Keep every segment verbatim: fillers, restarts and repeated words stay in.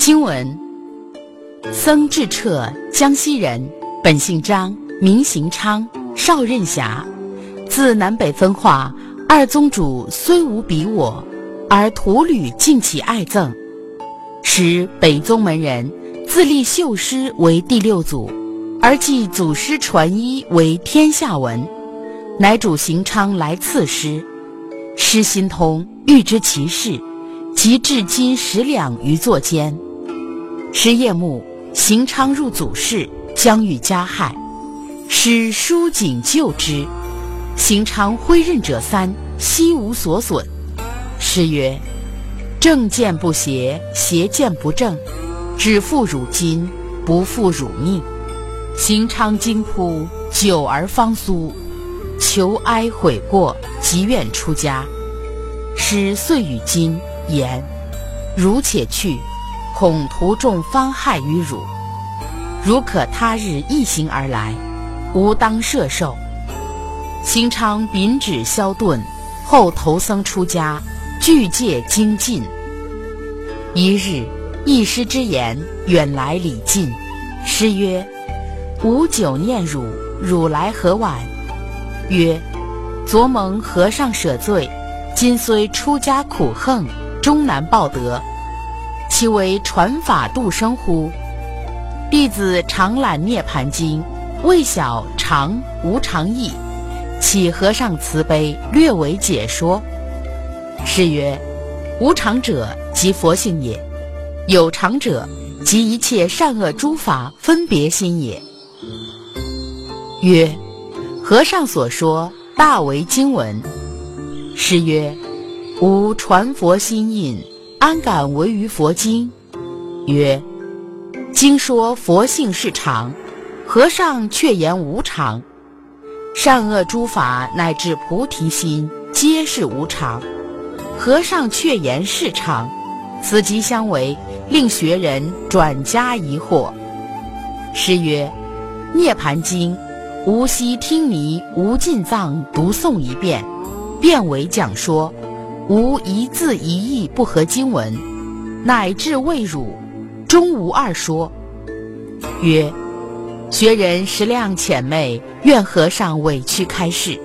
经文：僧智彻，江西人，本姓张，名行昌，少任侠。自南北分化，二宗主虽无比我，而徒侣尽其爱憎，使北宗门人自立秀师为第六祖，而继祖师传一为天下闻。乃主行昌来赐师，师心通，欲知其事，即至金十两于座间。时夜幕，行昌入祖室，将遇加害，师书谨救之。行昌挥刃者三，悉无所损。师曰：正见不邪，邪见不正，只负汝今，不负汝命。行昌惊扑，久而方苏，求哀悔过，即愿出家。师遂与金言：汝且去，恐途中方害于汝。如可他日一行而来，吾当摄受。行昌秉旨消遁，后投僧出家，具戒精进。一日，一师之言远来礼尽。师曰：吾久念汝，汝来何晚？曰：昨蒙和尚舍罪，今虽出家苦横，终难报德，其为传法度生乎？弟子常览涅盘经，未晓常无常义，启和尚慈悲，略为解说。师曰：无常者，即佛性也；有常者，即一切善恶诸法分别心也。曰：和尚所说，大为经文。师曰：吾传佛心印，安敢违于佛经？曰：经说佛性是常，和尚却言无常。善恶诸法乃至菩提心，皆是无常，和尚却言是常，此即相违，令学人转加疑惑。师曰：涅盘经，吾悉听尼无尽藏读诵一遍，遍为讲说，无一字一义不合经文，乃至未汝，终无二说。曰：学人识量浅昧，愿和尚委屈开示。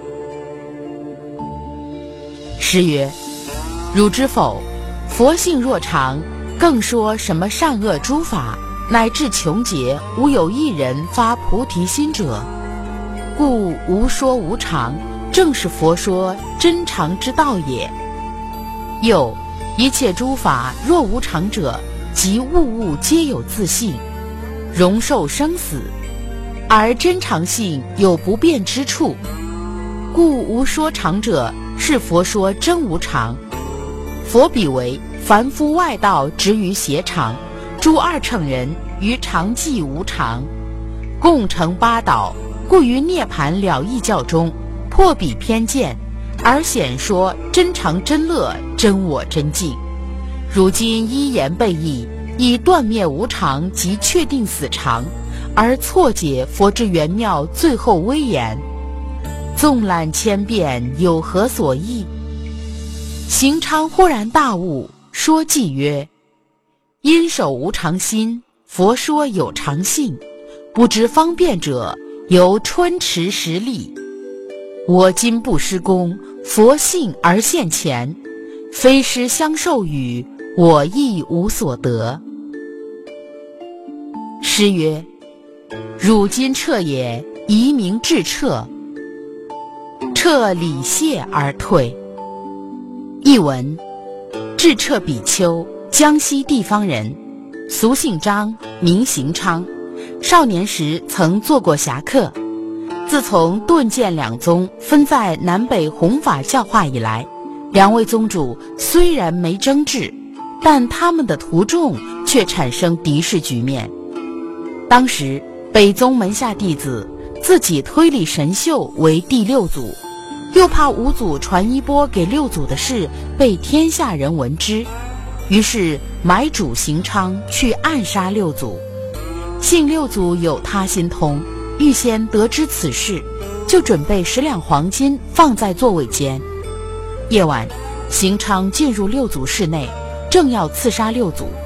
师曰：汝知否？佛性若常，更说什么善恶诸法，乃至穷劫，无有一人发菩提心者。故无说无常，正是佛说真常之道也。又一切诸法若无常者，即物物皆有自性，容受生死，而真常性有不变之处，故无说常者，是佛说真无常。佛比为凡夫外道执于邪常，诸二乘人于常寂无常，共成八倒，故于涅盘了义教中破彼偏见，而显说真常真乐，真我真净。如今一言背义，以断灭无常及确定死常，而错解佛之玄妙最后威严。纵览千遍，有何所益？行昌忽然大悟，说偈曰：因守无常心，佛说有常性，不知方便者，由春池实力。我今不施功，佛性而现前，非师相授予，我亦无所得。师曰：汝今彻也，宜名智彻。彻礼谢而退。译文：智彻比丘，江西地方人，俗姓张，名行昌。少年时曾做过侠客。自从顿渐两宗分在南北弘法教化以来，两位宗主虽然没争执，但他们的徒众却产生敌视局面。当时北宗门下弟子自己推立神秀为第六祖，又怕五祖传衣钵给六祖的事被天下人闻之，于是买主行昌去暗杀六祖。幸六祖有他心通，预先得知此事，就准备十两黄金放在座位间。夜晚，行昌进入六祖室内，正要刺杀六祖，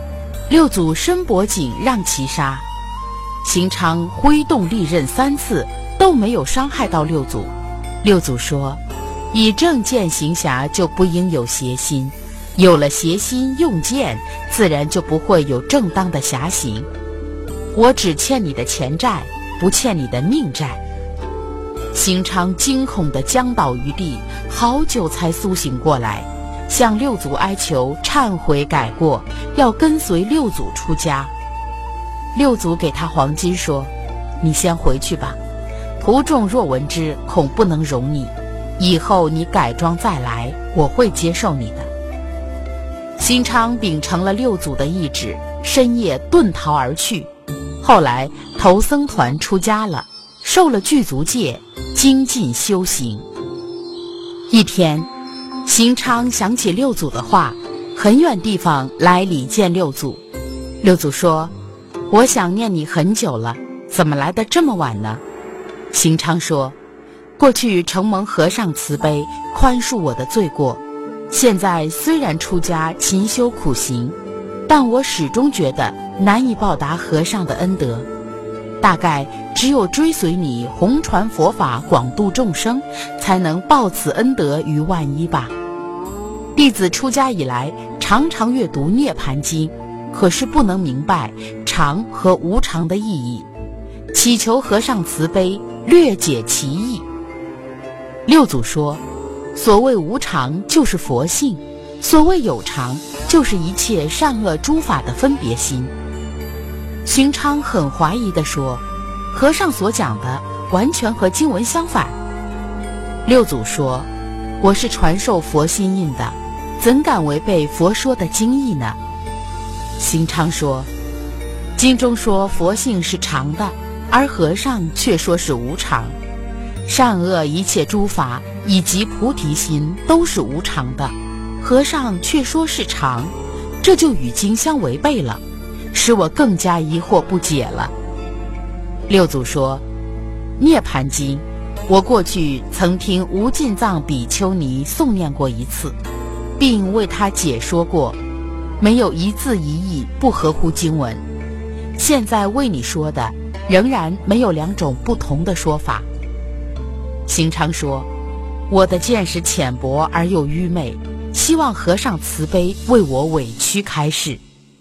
六祖伸脖颈让其杀。行昌挥动利刃三次都没有伤害到六祖。六祖说，以正见行侠就不应有邪心，有了邪心用剑，自然就不会有正当的侠行。我只欠你的钱债，不欠你的命债。行昌惊恐地僵倒于地，好久才苏醒过来，向六祖哀求忏悔改过，要跟随六祖出家。六祖给他黄金说，你先回去吧，徒众若闻之，恐不能容你，以后你改装再来，我会接受你的。行昌秉承了六祖的意志，深夜遁逃而去，后来投僧团出家了，受了具足戒，精进修行。一天，行昌想起六祖的话，很远地方来礼见六祖。六祖说，我想念你很久了，怎么来得这么晚呢？行昌说，过去承蒙和尚慈悲，宽恕我的罪过，现在虽然出家勤修苦行，但我始终觉得难以报答和尚的恩德，大概只有追随你弘传佛法，广度众生，才能报此恩德于万一吧。弟子出家以来，常常阅读《涅盘经》，可是不能明白常和无常的意义，祈求和尚慈悲，略解其意。六祖说，所谓无常就是佛性，所谓有常就是一切善恶诸法的分别心。行昌很怀疑地说，和尚所讲的完全和经文相反。六祖说，我是传授佛心印的，怎敢违背佛说的经义呢？行昌说，经中说佛性是常的，而和尚却说是无常，善恶一切诸法以及菩提心都是无常的，和尚却说是常，这就与经相违背了，使我更加疑惑不解了。六祖说，涅盘经我过去曾听无尽藏比丘尼诵念过一次，并为他解说过，没有一字一义不合乎经文。现在为你说的仍然没有两种不同的说法。行昌说，我的见识浅薄而又愚昧，希望和尚慈悲为我委屈开示。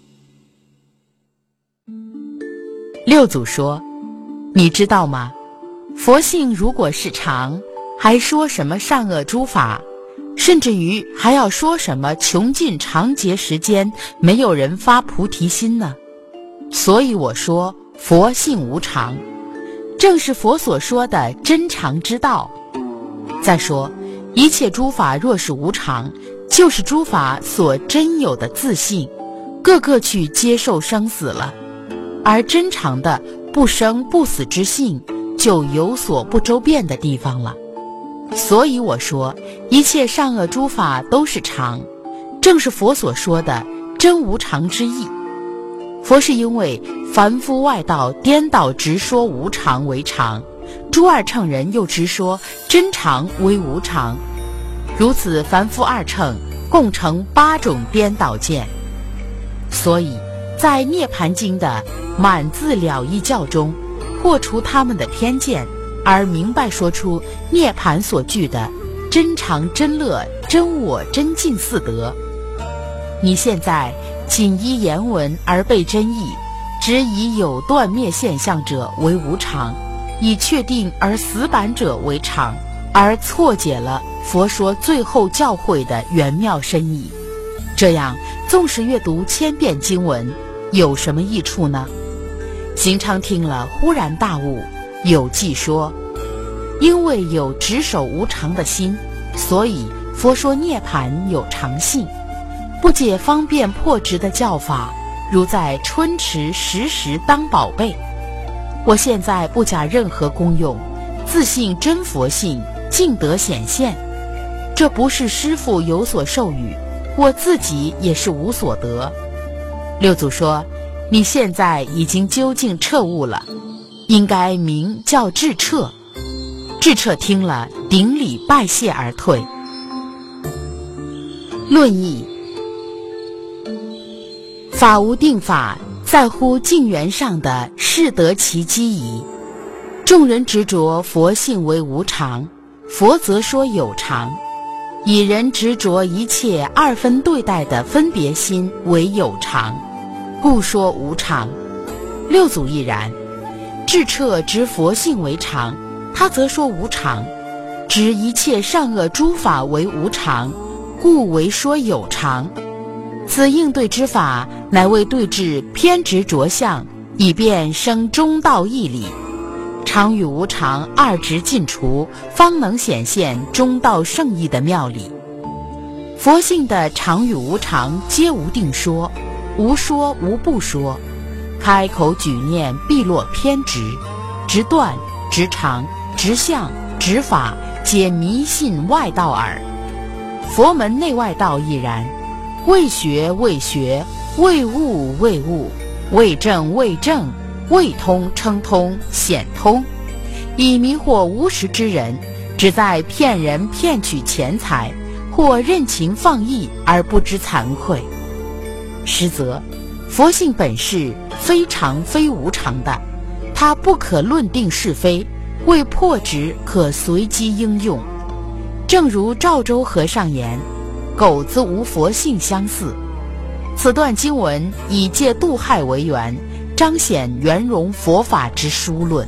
六祖说，你知道吗？佛性如果是常，还说什么善恶诸法，甚至于还要说什么穷尽长劫时间没有人发菩提心呢？所以我说佛性无常，正是佛所说的真常之道。再说，一切诸法若是无常，就是诸法所真有的自性，个个去接受生死了，而真常的不生不死之性，就有所不周遍的地方了。所以我说，一切善恶诸法都是常，正是佛所说的真无常之意。佛是因为凡夫外道颠倒直说无常为常，诸二乘人又直说真常为无常，如此凡夫二乘共成八种颠倒见。所以在涅盘经的满字了义教中，破除他们的偏见，而明白说出涅盘所具的真常真乐真我真净四德。你现在仅依言文而背真意，只以有断灭现象者为无常，以确定而死板者为常，而错解了佛说最后教诲的玄妙深意。这样纵使阅读千遍经文，有什么益处呢？行昌听了忽然大悟，有记说，因为有执守无常的心，所以佛说涅盘有常性，不解方便破执的教法，如在春池时时当宝贝。我现在不假任何功用，自信真佛性尽得显现，这不是师父有所授予，我自己也是无所得。六祖说，你现在已经究竟彻悟了，应该名叫智彻。智彻听了，顶礼拜谢而退。论义， 法无定法，在乎境缘上的适得其机宜。众人执着佛性为无常，佛则说有常；以人执着一切二分对待的分别心为有常，故说无常。六祖亦然，智彻执佛性为常，他则说无常；执一切善恶诸法为无常，故为说有常。此应对之法，乃为对治偏执着相，以便生中道义理。常与无常二执尽除，方能显现中道圣义的妙理。佛性的常与无常皆无定说，无说无不说，开口举念必落偏执，执断执常执相执法，皆迷信外道耳。佛门内外道亦然，未学未学，未悟未悟，未正未正，未通称通，显通，以迷惑无识之人，只在骗人骗取钱财，或任情放逸而不知惭愧。实则佛性本是非常非无常的，它不可论定是非，为破执可随机应用。正如赵州和尚言，狗子无佛性相似。此段经文以借度害为缘，彰显圆融佛法之殊论。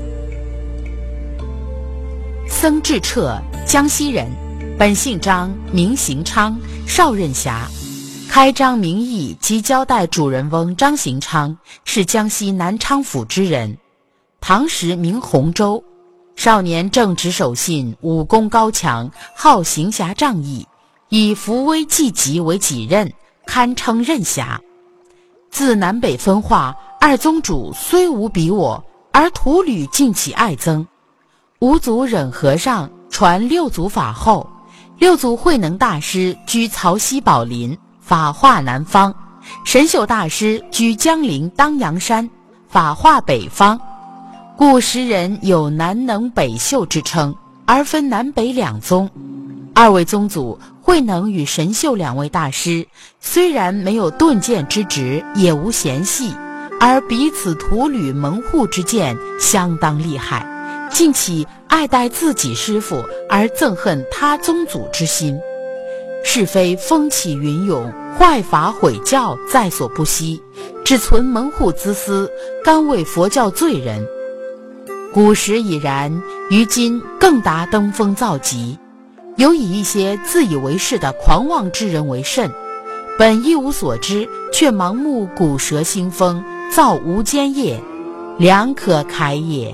僧智彻，江西人，本姓张，名行昌，少任侠。开张名义及交代主人翁张行昌是江西南昌府之人，唐时名洪州。少年正直守信，武功高强，好行侠仗义，以扶危济急为己任，堪称任侠。自南北分化，二宗主虽无比我，而徒侣竟起爱憎。五祖忍和尚传六祖法后，六祖慧能大师居曹溪宝林，法化南方；神秀大师居江陵当阳山，法化北方。故时人有南能北秀之称，而分南北两宗。二位宗祖慧能与神秀两位大师，虽然没有顿见之职，也无嫌隙，而彼此徒侣门户之见相当厉害，竟起爱戴自己师父而憎恨他宗祖之心。是非风起云涌，坏法毁教在所不惜，只存门户之私，甘为佛教罪人。古时已然，于今更达登峰造极，有以一些自以为是的狂妄之人为甚，本一无所知，却盲目鼓舌兴风，造无间业，良可慨也。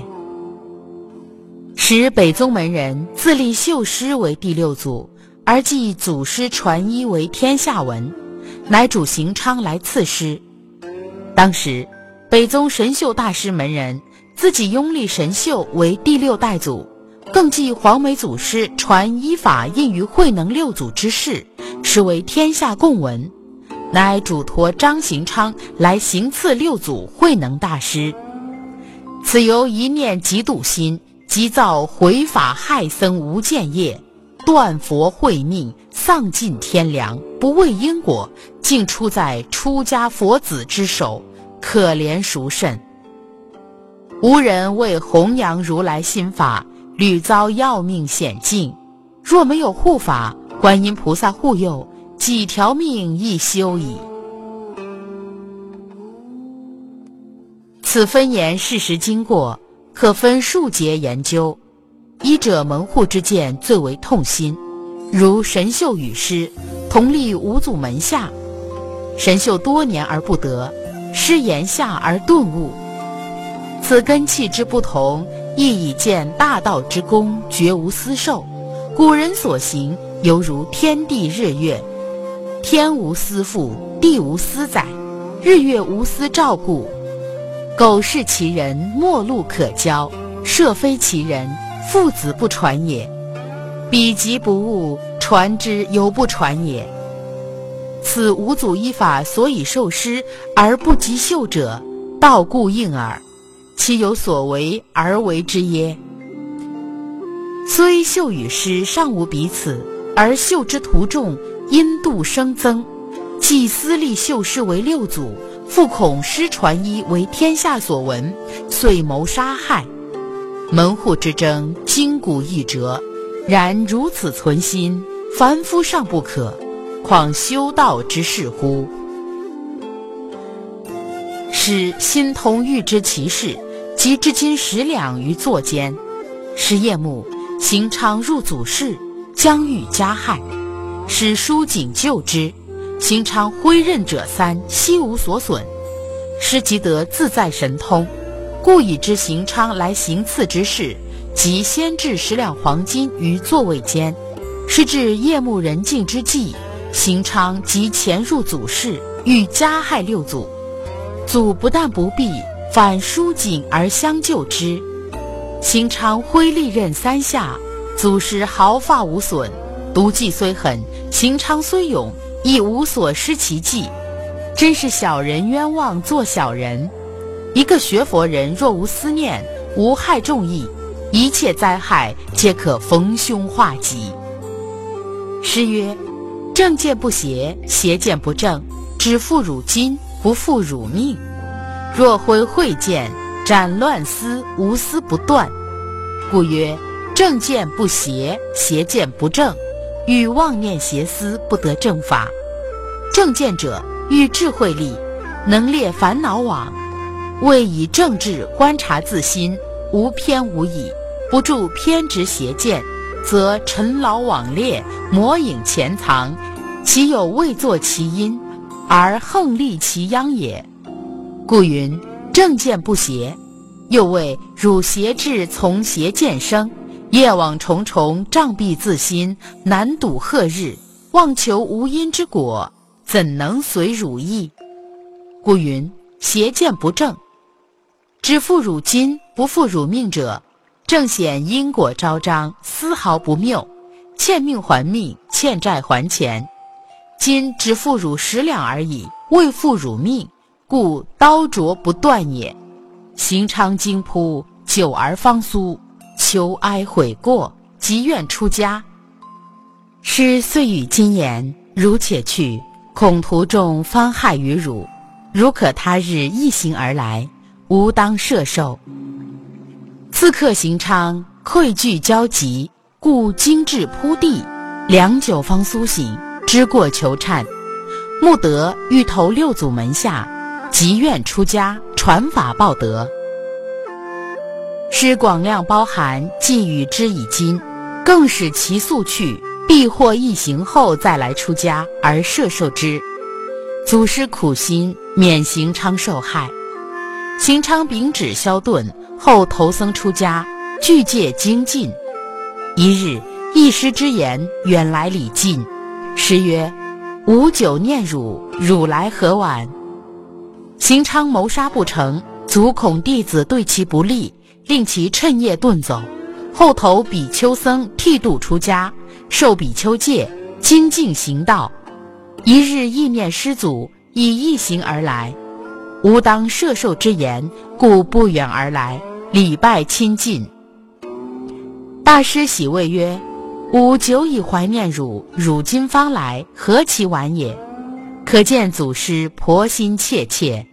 时北宗门人自立秀师为第六祖，而继祖师传衣为天下闻，乃主行昌来赐师。当时北宗神秀大师门人自己拥立神秀为第六代祖，更继黄梅祖师传依法印于慧能六祖之事，实为天下共闻，乃嘱托张行昌来行赐六祖慧能大师。此由一念嫉妒心，即造毁法害僧无间业，断佛慧命，丧尽天良，不畏因果，竟出在出家佛子之手，可怜殊甚。无人为弘扬如来心法，屡遭要命险境，若没有护法，观音菩萨护佑，几条命亦休矣。此分言事实经过，可分数节研究。一者门户之见最为痛心，如神秀与师同立五祖门下，神秀多年而不得，师言下而顿悟。此根器之不同，亦以见大道之功绝无私受。古人所行犹如天地日月，天无私父，地无私载，日月无私照顾。苟是其人，陌路可交；设非其人，父子不传也。彼即不悟，传之犹不传也。此五祖依法所以受师而不及秀者，道故应耳。其有所为而为之耶？虽秀与师尚无彼此，而秀之徒众因度生增， 既私立秀师为六祖，复恐师传衣为天下所闻，遂谋杀害。门户之争，今古易折，然如此存心，凡夫尚不可，况修道之士乎？使心同欲知其事，即至今十两于座间。是夜幕，行昌入祖室，将欲加害，使书警救之。行昌挥刃者三，悉无所损。师即得自在神通，故以知行昌来行刺之事，即先置十两黄金于座位间。是至夜幕人静之际，行昌即潜入祖室，欲加害六祖。祖不但不避，反疏谨而相救之。行昌挥利刃三下，祖师毫发无损。毒计虽狠，行昌虽勇，亦无所失其计。真是小人冤枉做小人。一个学佛人若无思念，无害众意，一切灾害皆可逢凶化吉。诗曰：正见不邪，邪见不正，只负汝今，不负汝命。若挥慧剑，斩乱丝，无丝不断。故曰：正见不邪，邪见不正，欲妄念邪思，不得正法。正见者，欲智慧力，能列烦恼网，为以正智观察自心，无偏无倚，不住偏执邪见，则尘劳网列，魔影潜藏，其有未作其因，而横立其殃也。故云正见不邪。又谓汝邪智从邪见生，夜网重重，障蔽自心，难睹赫日，妄求无因之果，怎能随汝意？故云邪见不正。只负汝今，不负汝命者，正显因果昭彰，丝毫不谬。欠命还命，欠债还钱。今只负汝十两而已，未负汝命，故刀琢不断也。行昌惊扑，久而方苏，求哀悔过，即愿出家。师遂与今言：汝且去，恐途中方害于汝。如可他日一行而来，吾当摄受。刺客行昌愧惧焦急，故惊至扑地，良久方苏醒，知过求忏。慕得欲投六祖门下，即愿出家，传法报德。师广量包含，既与之以今，更使其速去，必或一行后再来出家，而摄受之。祖师苦心，免行昌受害。行昌秉旨消遁，后投僧出家，具戒精进。一日，一师之言远来礼尽。师曰：吾久念汝，汝来何晚？行昌谋杀不成，祖恐弟子对其不利，令其趁夜遁走。后投比丘僧剃度出家，受比丘戒，精进行道。一日意念师祖，以一行而来。吾当摄受之言，故不远而来，礼拜亲近。大师喜谓曰：吾久已怀念汝，汝今方来，何其晚也！可见祖师婆心切切。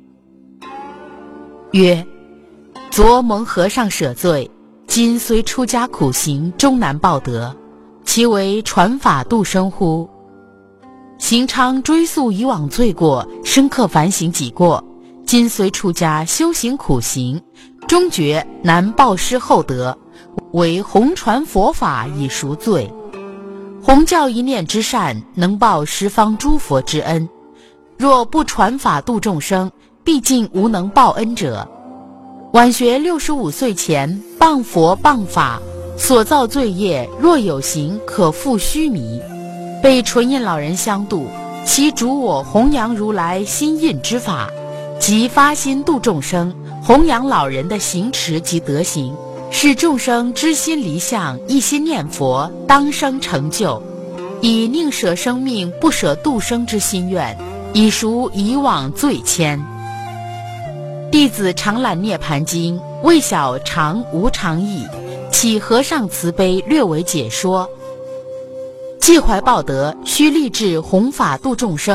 曰：昨蒙和尚舍罪，今虽出家苦行，终难报德，其为传法度生乎？行昌追溯以往罪过，深刻反省己过，今虽出家修行苦行，终觉难报师厚德，为弘传佛法以赎罪。弘教一念之善，能报十方诸佛之恩。若不传法度众生，毕竟无能报恩者。晚学六十五岁前谤佛谤法，所造罪业若有形，可复须弥。被纯印老人相度，其主我弘扬如来心印之法，即发心度众生，弘扬老人的行持及德行，使众生知心离相，一心念佛，当生成就。以宁舍生命不舍度生之心愿，已赎以往罪愆。弟子常览涅盘经，未晓常无常义，启和尚慈悲略为解说。既怀报德，须立志弘法度众生，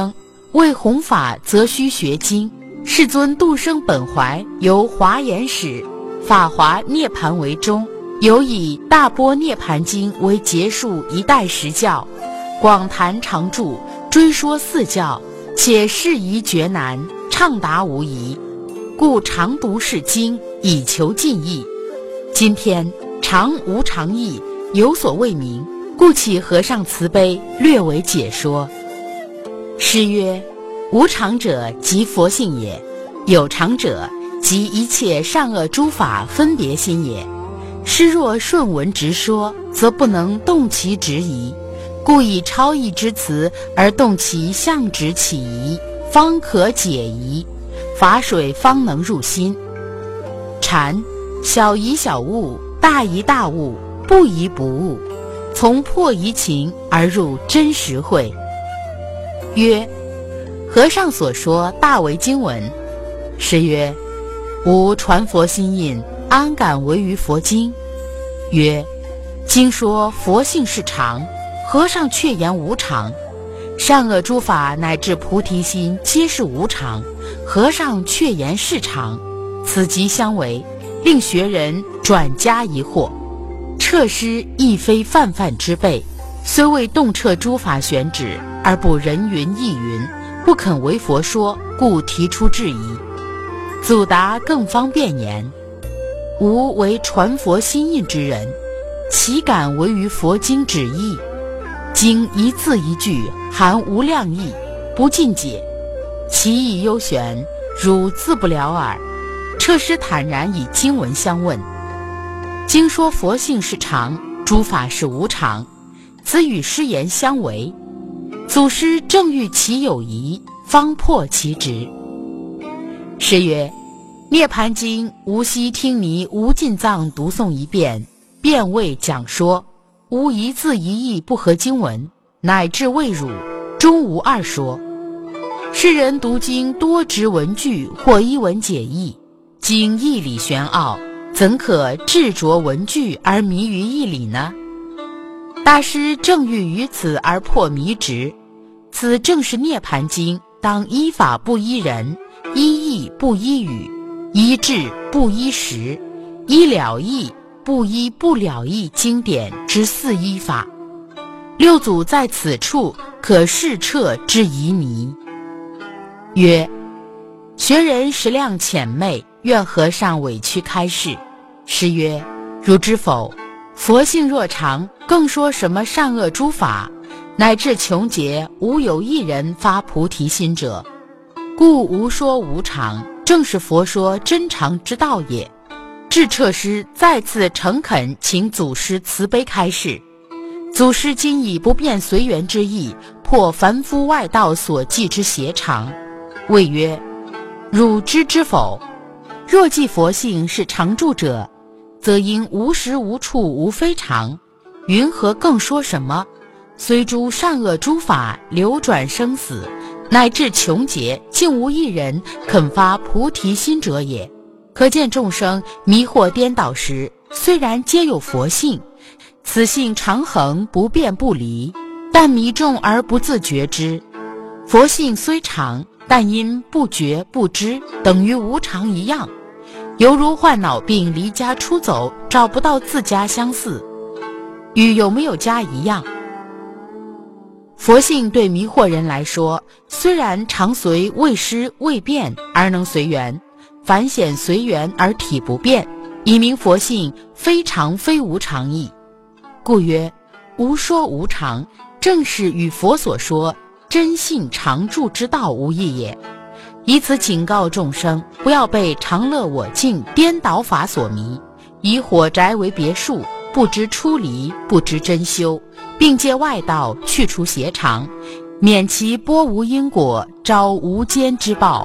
为弘法则须学经。世尊度生本怀由华严始，法华涅盘为宗，有以大般涅盘经为结束一代十教，广谈常著，追说四教，且释疑决难，畅达无疑，故常读是经，以求尽意。今天常无常义，有所未明，故启和尚慈悲，略为解说。诗曰：无常者即佛性也，有常者即一切善恶诸法分别心也。诗若顺文直说，则不能动其质疑，故以超义之词而动其相直起疑，方可解疑，法水方能入心。禅小疑小悟，大疑大悟，不疑不悟，从破疑情而入真实慧。曰：和尚所说大为经文。诗曰：吾传佛心印，安敢违于佛经？曰：经说佛性是常，和尚却言无常。善恶诸法乃至菩提心皆是无常，和尚却言是常，此即相违，令学人转加疑惑。彻师亦非泛泛之辈，虽为洞彻诸法玄旨，而不人云亦云，不肯为佛说，故提出质疑。祖达更方便言：吾为传佛心印之人，岂敢违于佛经旨意？经一字一句含无量义，不尽解，其意幽玄，汝自不了耳。彻师坦然以经文相问。经说佛性是常，诸法是无常，此与师言相违。祖师正欲其有疑，方破其执。诗曰：涅盘经无悉听尼无尽藏读诵一遍，便为讲说，无一字一义不合经文，乃至未汝，终无二说。世人读经多执文句，或一文解义，经义理玄奥，怎可执着文句而迷于义理呢？大师正欲于此而破迷执，此正是涅盘经当依法不依人，依义不依语，依智不依时，依了义不依不了义经典之四依法。六祖在此处可释彻之疑迷。曰：学人识量浅昧，愿和尚委屈开示。诗曰：汝知否？佛性若常，更说什么善恶诸法，乃至穷劫无有一人发菩提心者，故无说无常，正是佛说真常之道也。智彻师再次诚恳请祖师慈悲开示。祖师今以不变随缘之意，破凡夫外道所记之邪常，谓曰：汝知之否？若即佛性是常住者，则因无时无处无非常，云何更说什么虽诸善恶诸法流转生死，乃至穷劫，竟无一人肯发菩提心者也。可见众生迷惑颠倒时，虽然皆有佛性，此性常恒不变不离，但迷众而不自觉之。佛性虽常，但因不觉不知，等于无常一样，犹如患脑病离家出走，找不到自家相似，与有没有家一样。佛性对迷惑人来说，虽然常随未失未变而能随缘，凡显随缘而体不变，以明佛性非常非无常义。故曰无说无常，正是与佛所说真性常住之道无异也。以此警告众生，不要被常乐我净颠倒法所迷，以火宅为别墅，不知出离，不知真修，并借外道去除邪常，免其波无因果，招无间之报。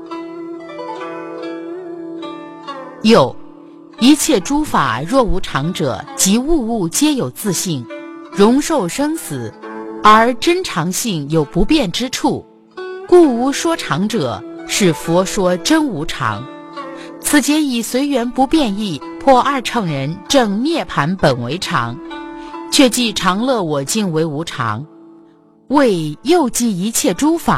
又一切诸法若无常者，即物物皆有自性，容受生死，而真常性有不变之处，故无说常者，是佛说真无常。此节以随缘不变义破二乘人正涅盘本为常，却记常乐我净为无常，谓又记一切诸法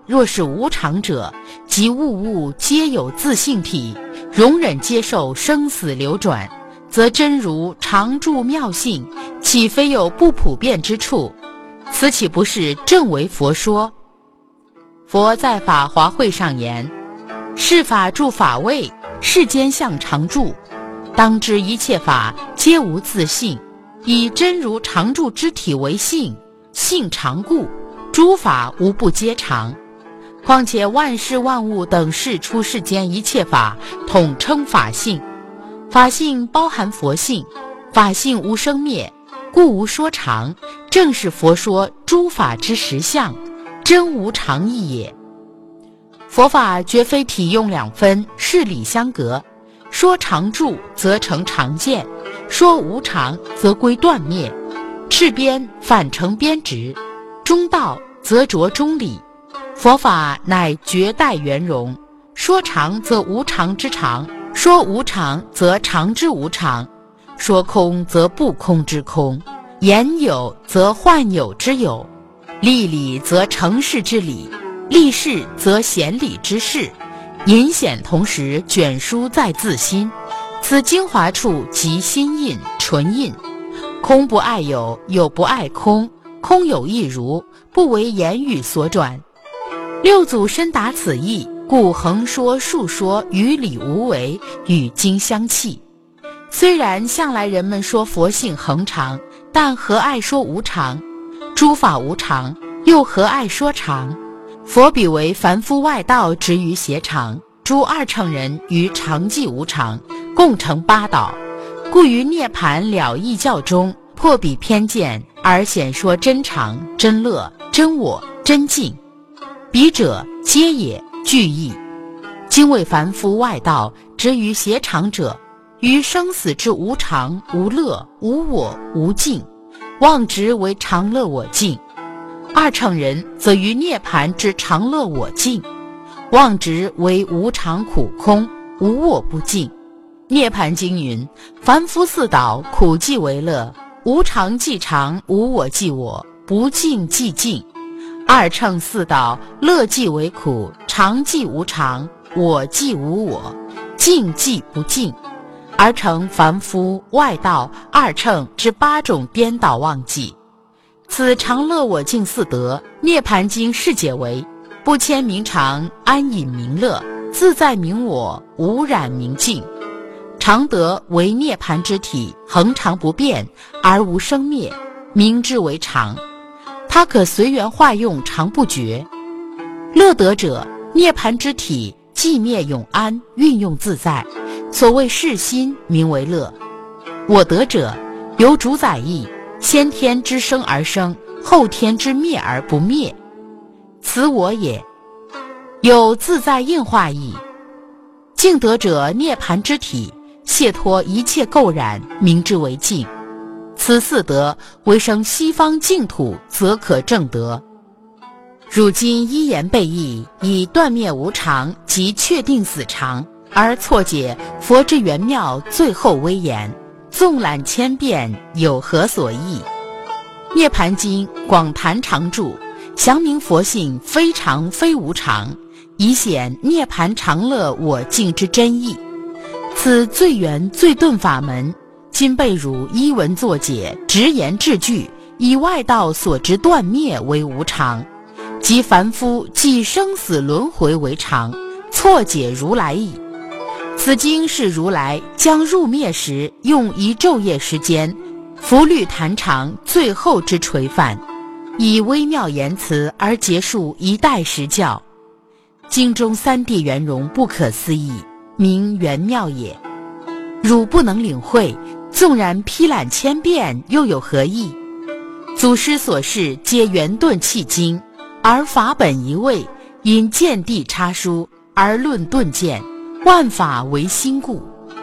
若是无常者，即物物皆有自性体，容忍接受生死流转，则真如常住妙性，岂非有不普遍之处？此岂不是正为佛说？佛在法华会上言：是法住法位，世间相常住，当知一切法皆无自性，以真如常住之体为性，性常故，诸法无不皆常。况且万事万物等世出世间一切法，统称法性。法性包含佛性，法性无生灭，故无说常，正是佛说诸法之实相，真无常义也。佛法绝非体用两分，事理相隔，说常住则成常见，说无常则归断灭，赤边反成边直，中道则着中理。佛法乃绝代圆融，说常则无常之常，说无常则常之无常，说空则不空之空，言有则幻有之有，立理则成事之理，立事则显理之事，隐显同时卷书在自心，此精华处即心印纯印。空不爱有，有不爱空，空有亦如，不为言语所转。六祖深达此意，故横说竖说，于理无为，与经相契。虽然向来人们说佛性恒常，但何爱说无常？诸法无常，又何爱说常？佛比为凡夫外道执于邪常，诸二乘人于常寂无常，共成八倒，故于涅盘了义教中破彼偏见，而显说真常、真乐、真我、真净。彼者皆也具义。今为凡夫外道执于邪常者，于生死之无常、无乐、无我、无净，妄执为常乐我净。二乘人则于涅盘之常乐我净，妄执为无常苦空、无我不净。涅盘经云：凡夫四倒，苦即为乐，无常即常，无我即我，不净即净。二乘四倒，乐即为苦，常即无常，我即无我，净即不净，而成凡夫、外道、二乘之八种颠倒妄计。此常乐我净四德，涅盘经释解为：不迁名常，安隐名乐，自在名我，无染名净。常德为涅盘之体，恒常不变，而无生灭，名之为常。它可随缘化用，常不绝。乐德者，涅盘之体，寂灭永安，运用自在，所谓世心，名为乐。我德者，由主宰义，先天之生而生，后天之灭而不灭，此我也。有自在应化义。净德者，涅盘之体，解脱一切垢染，名之为净。此四德为生西方净土，则可证得。如今一言背义，以断灭无常及确定死常，而错解佛之圆妙最后威严，纵览千遍，有何所益？涅盘经广谈常住，详明佛性非常非无常，以显涅盘常乐我净之真意。此最圆最顿法门，今被汝依文作解，直言治句，以外道所执断灭为无常，即凡夫即生死轮回为常，错解如来意。此经是如来将入灭时用一昼夜时间伏律弹唱最后之垂范，以微妙言辞而结束一代时教。经中三谛圆融不可思议，名圆妙也。汝不能领会，纵然批览千遍，又有何益？祖师所示皆圆顿契经，而法本一味，因见地插书而论顿见，万法为心故。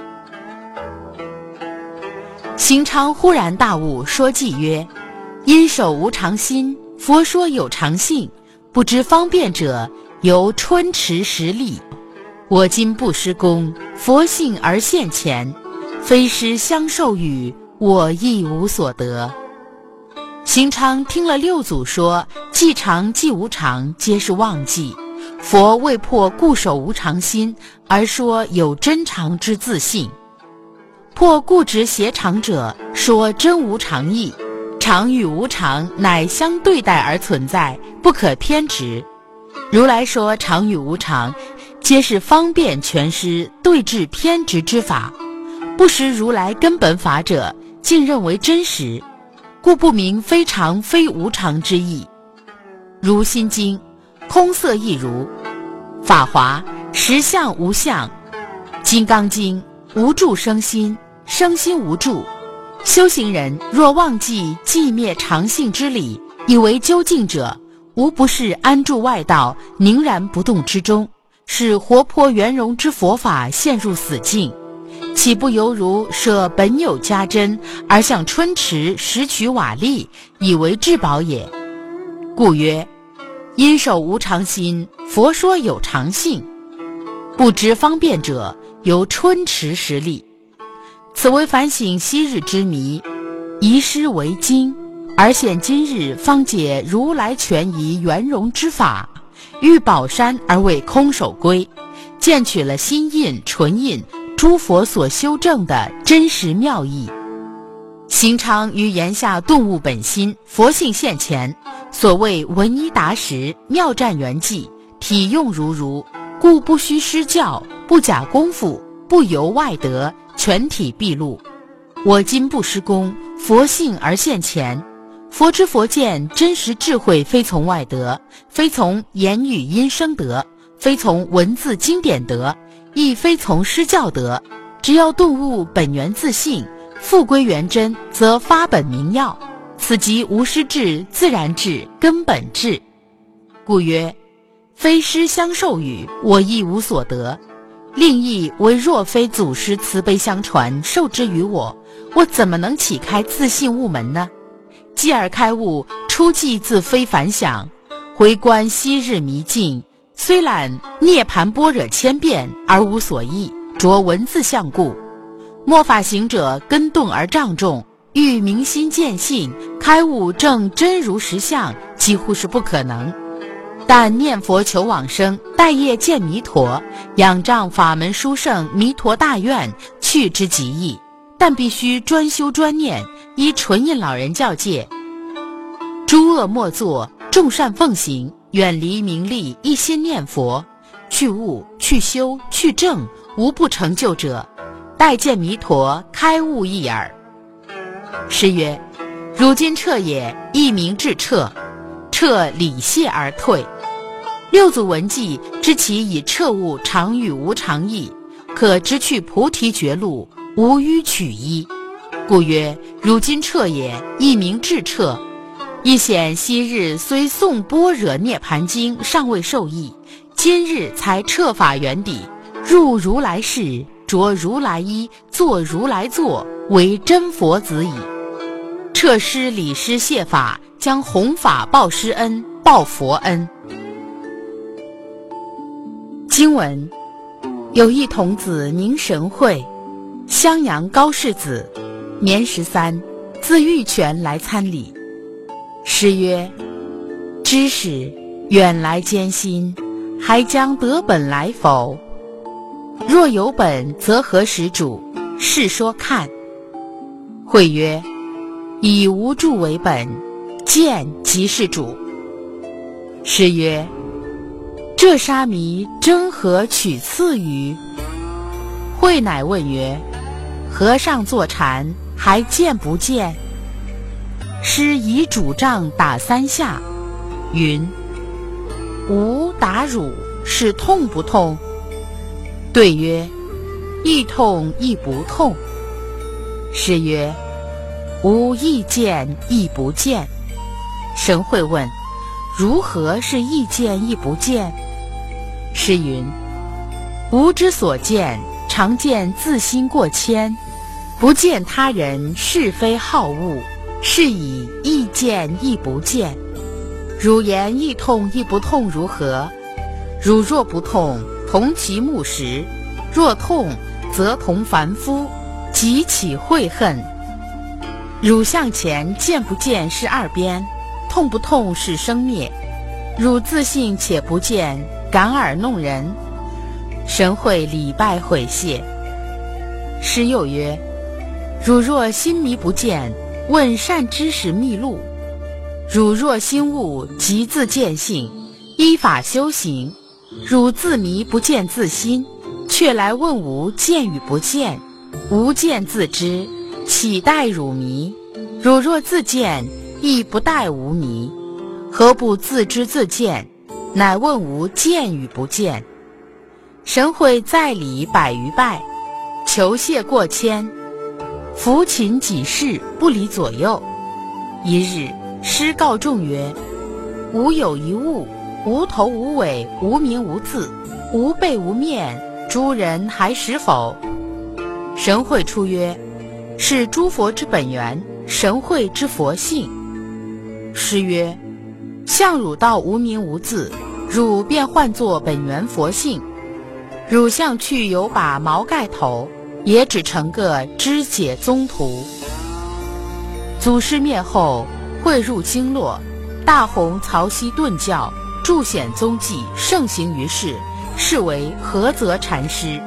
行昌忽然大悟，说偈曰：因守无常心，佛说有常性，不知方便者，由春池实力。我今不施功，佛性而现前，非师相授予，我亦无所得。 行昌听了六祖说既常既无常皆是妄计，佛为破固守无常心，而说有真常之自信。破固执邪常者，说真无常义。常与无常乃相对待而存在，不可偏执。如来说常与无常，皆是方便诠释对治偏执之法，不识如来根本法者，竟认为真实，故不明非常非无常之意。如心经空色亦如，法华实相无相，金刚经无住生心，生心无住。修行人若忘记寂灭常性之理，以为究竟者，无不是安住外道，凝然不动之中，使活泼圆融之佛法陷入死境，岂不犹如舍本有家珍，而向春池拾取瓦砾，以为至宝也？故曰因守无常心，佛说有常性。不知方便者，由春池拾砾。此为反省昔日之迷，遗失为今，而现今日方解如来权宜圆融之法，遇宝山而为空手归，见取了心印纯印诸佛所修正的真实妙义。行昌于言下顿悟本心，佛性现前，所谓闻一达实，妙战圆寂，体用如如，故不须施教，不假功夫，不由外得，全体毕露。我今不施功，佛性而现前。佛之佛见真实智慧，非从外得，非从言语音声得，非从文字经典得，亦非从施教得。只要顿悟本源自性，复归原真，则发本明耀。此即无师智、自然智、根本智。故曰非师相授予，我亦无所得。另亦为若非祖师慈悲相传，授之于我，我怎么能启开自信悟门呢？继而开悟，初即自非凡想，回观昔日迷境，虽览涅盘般若千遍，而无所忆，着文字相故。末法行者根钝而障重，欲明心见性，开悟正真如实相，几乎是不可能。但念佛求往生，待业见弥陀，仰仗法门殊胜弥陀大愿，去之极易。但必须专修专念，依纯印老人教戒，诸恶莫作，众善奉行，远离名利，一心念佛，去悟去修去正，无不成就者。待见弥陀，开悟一耳。诗曰如今彻也，一名至彻，彻理谢而退。六祖闻记，知其以彻悟常与无常义，可直去菩提绝路，无迂取一。故曰如今彻也，一名至彻。亦显昔日虽诵般若涅盘经，尚未受益，今日才彻法圆底，入如来事，着如来衣，做如来坐，为真佛子矣。彻师理师谢法，将弘法报师恩，报佛恩。经文：有一童子名神会，襄阳高氏子，年十三，自玉泉来参礼。诗曰：知识远来艰辛，还将得本来否？若有本，则何时主？试说看。会曰：以无住为本，见即是主。诗曰：这沙弥真何取次于？会乃问曰：和尚坐禅，还见不见？师以拄杖打三下，云：吾打汝，是痛不痛？对曰：亦痛亦不痛。师曰：吾亦见亦不见。神会问：如何是亦见亦不见？诗云：吾之所见，常见自心过谦，不见他人是非好恶，是以亦见亦不见。汝言亦痛亦不痛如何？汝若不痛，同其木石；若痛，则同凡夫，即起悔恨。 汝向前见不见是二边，痛不痛是生灭。汝自信且不见，感尔弄人。神会礼拜悔谢。师又曰：汝若心迷不见，问善知识秘路。汝若心悟，即自见性，依法修行。汝自迷不见自心，却来问吾见与不见。吾见自知，岂待汝迷？汝若自见，亦不待吾迷。何不自知自见？乃问吾见与不见。神会在礼百余拜，求谢过千。扶琴几事，不离左右。一日，师告众曰：吾有一物，无头无尾，无名无字，无背无面，诸人还识否？神会出曰：是诸佛之本源，神会之佛性。师曰：向汝道无名无字，汝便唤作本源佛性。汝向去有把毛盖头，也只成个肢解宗徒。祖师灭后，汇入经络，大弘曹溪顿教，著显踪迹，盛行于世，是为菏泽禅师。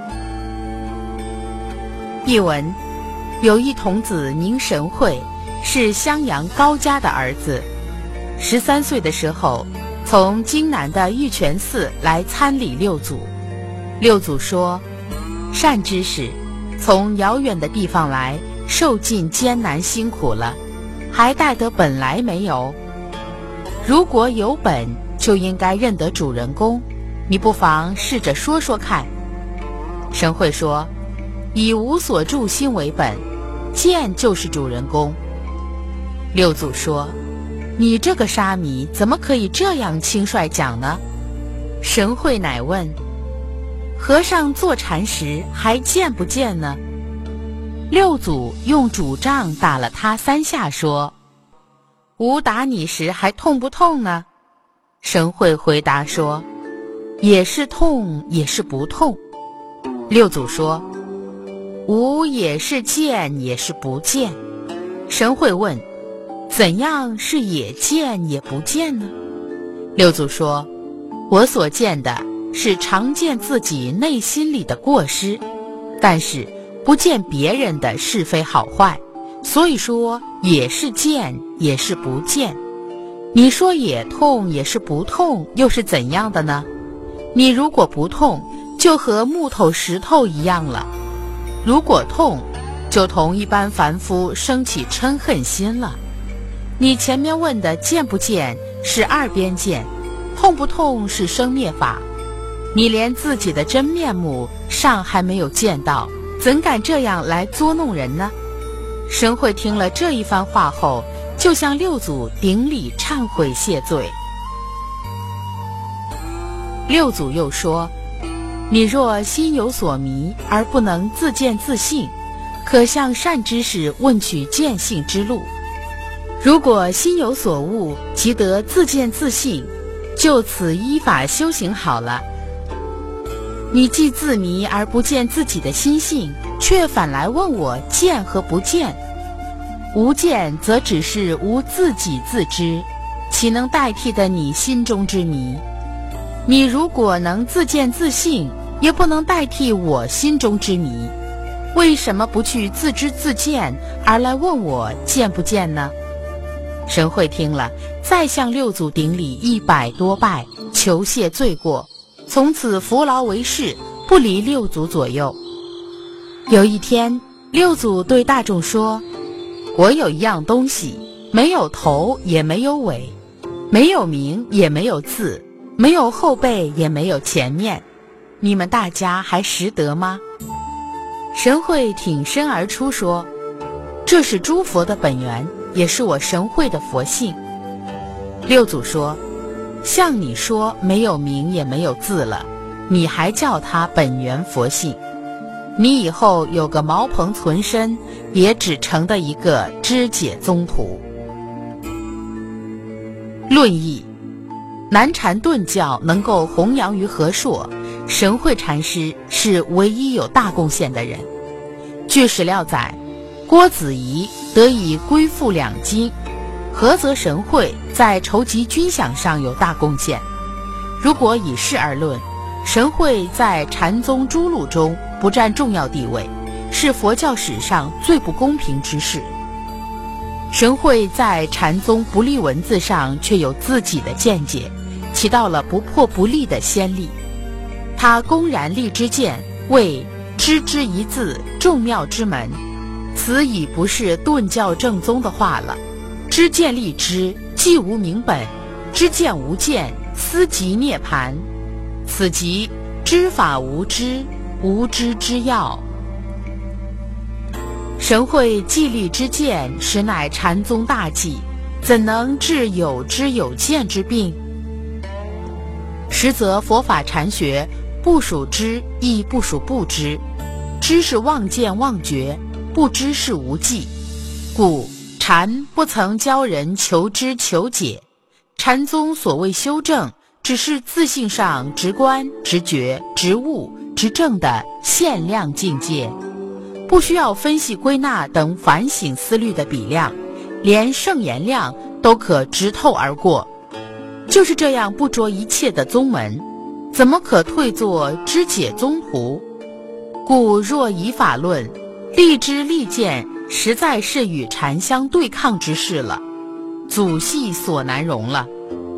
译文：有一童子名神会，是襄阳高家的儿子。十三岁的时候，从京南的玉泉寺来参礼六祖。六祖说：善知识，从遥远的地方来，受尽艰难辛苦了，还带得本来没有？如果有本，就应该认得主人公，你不妨试着说说看。神会说：以无所住心为本，见就是主人公。六祖说：你这个沙弥怎么可以这样轻率讲呢？神会乃问：和尚坐禅时还见不见呢？六祖用拄杖打了他三下，说：吾打你时还痛不痛呢？神会回答说：也是痛，也是不痛。六祖说：吾也是见，也是不见。神会问：怎样是也见也不见呢？六祖说：我所见的是常见自己内心里的过失，但是不见别人的是非好坏，所以说也是见也是不见。你说也痛也是不痛，又是怎样的呢？你如果不痛，就和木头石头一样了；如果痛，就同一般凡夫生起嗔恨心了。你前面问的见不见是二边见，痛不痛是生灭法。你连自己的真面目尚还没有见到，怎敢这样来捉弄人呢？神会听了这一番话后，就向六祖顶礼忏悔谢罪。六祖又说：你若心有所迷而不能自见自性，可向善知识问取见性之路。如果心有所悟，即得自见自性，就此依法修行好了。你既自迷而不见自己的心性，却反来问我见和不见。无见则只是无自己自知，岂能代替的你心中之迷？你如果能自见自性，也不能代替我心中之迷。为什么不去自知自见，而来问我见不见呢？神会听了，再向六祖顶礼一百多拜，求谢罪过，从此服劳为事，不离六祖左右。有一天，六祖对大众说：我有一样东西，没有头也没有尾，没有名也没有字，没有后背也没有前面，你们大家还识得吗？神会挺身而出说：这是诸佛的本源，也是我神会的佛性。六祖说：像你说没有名也没有字了，你还叫它本源佛性？你以后有个茅棚存身，也只成的一个肢解宗徒。论义：南禅顿教能够弘扬于和硕，神会禅师是唯一有大贡献的人。据史料载， 郭子仪得以归附两京，菏泽神会在筹集军饷上有大贡献。如果以事而论，神会在禅宗诸路中不占重要地位，是佛教史上最不公平之事。神会在禅宗不立文字上却有自己的见解，起到了不破不立的先例。他公然立之见为知之一字，众妙之门，此已不是顿教正宗的话了。知见立知，既无明本；知见无见，思即涅盘。此即知法无知，无知之要。神会既立之见，实乃禅宗大忌，怎能治有知有见之病？实则佛法禅学不属知，亦不属不知。知是妄见妄觉，不知是无记。故禅不曾教人求知求解，禅宗所谓修正，只是自性上直观、直觉、直悟、直证的限量境界，不需要分析归纳等反省思虑的比量，连圣言量都可直透而过。就是这样不着一切的宗门，怎么可退作知解宗徒？故若以法论，立知立见实在是与禅相对抗之事了，祖系所难容了。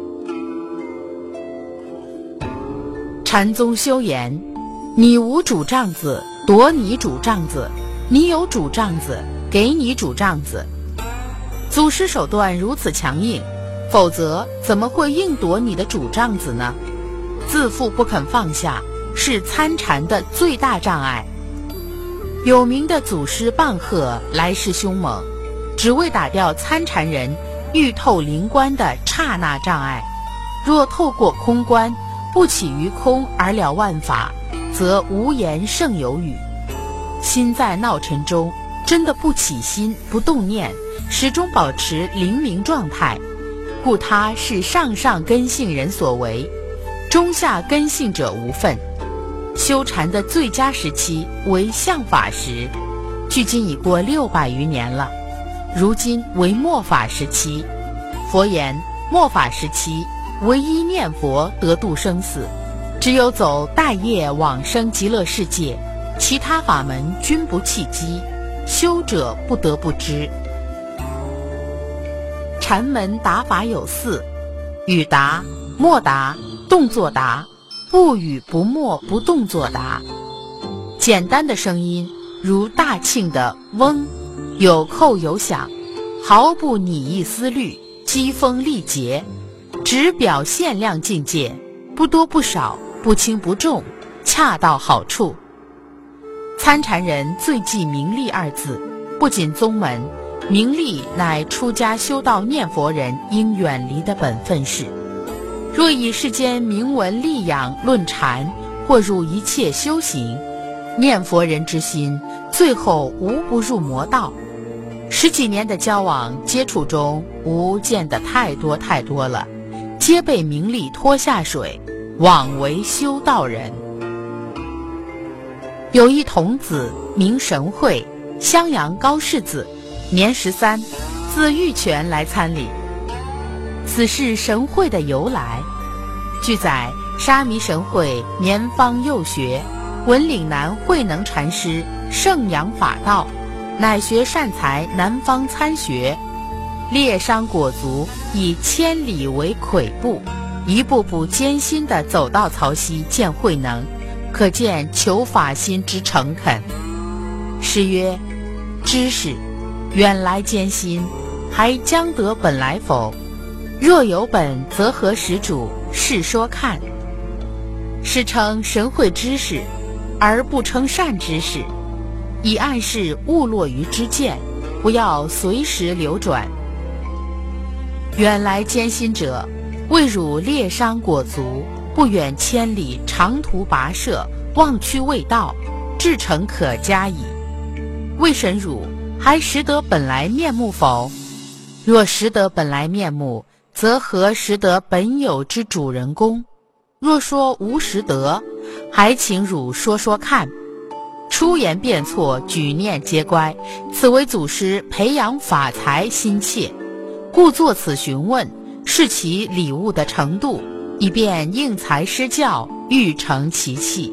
禅宗修言，你无主杖子，夺你主杖子；你有主杖子，给你主杖子。祖师手段如此强硬，否则怎么会硬夺你的主杖子呢？自负不肯放下，是参禅的最大障碍。有名的祖师棒喝来势凶猛，只为打掉参禅人欲透灵观的刹那障碍。若透过空观，不起于空而了万法，则无言胜有语。心在闹尘中，真的不起心不动念，始终保持灵明状态，故它是上上根性人所为，中下根性者无份。修禅的最佳时期为相法时，距今已过六百余年了。如今为末法时期，佛言末法时期唯一念佛得度生死，只有走大业往生极乐世界，其他法门均不契机，修者不得不知。禅门答法有四：语答、默答、动作答，不语不默不动作答。简单的声音如大磬的嗡，有扣有响，毫不拟意思虑，机锋力竭，只表限量境界，不多不少，不轻不重，恰到好处。参禅人最忌名利二字，不仅宗门，名利乃出家修道念佛人应远离的本分事。若以世间名闻利养论禅，或入一切修行，念佛人之心最后无不入魔道。十几年的交往接触中，吾见得太多太多了，皆被名利拖下水，枉为修道人。有一童子名神会，襄阳高氏子，年十三，自玉泉来参礼。此是神会的由来。据载，沙弥神会年方幼学，闻岭南慧能禅师盛扬法道，乃学善才南方参学。猎伤裹足，以千里为跬步，一步步艰辛地走到曹溪见慧能，可见求法心之诚恳。诗曰：知识远来艰辛，还将得本来否？若有本，则何始主？试说看。是称神会知识，而不称善知识，以暗示误落于知见，不要随时流转。远来艰辛者，为汝猎伤裹足，不远千里，长途跋涉，望去未到，至诚可嘉矣。未审汝，还识得本来面目否？若识得本来面目，则何识得本有之主人公？若说无识得，还请汝说说看。 出言辩错，举念皆乖，此为祖师培养法才心切，故作此询问，视其礼物的程度，以便应才施教，欲成其器。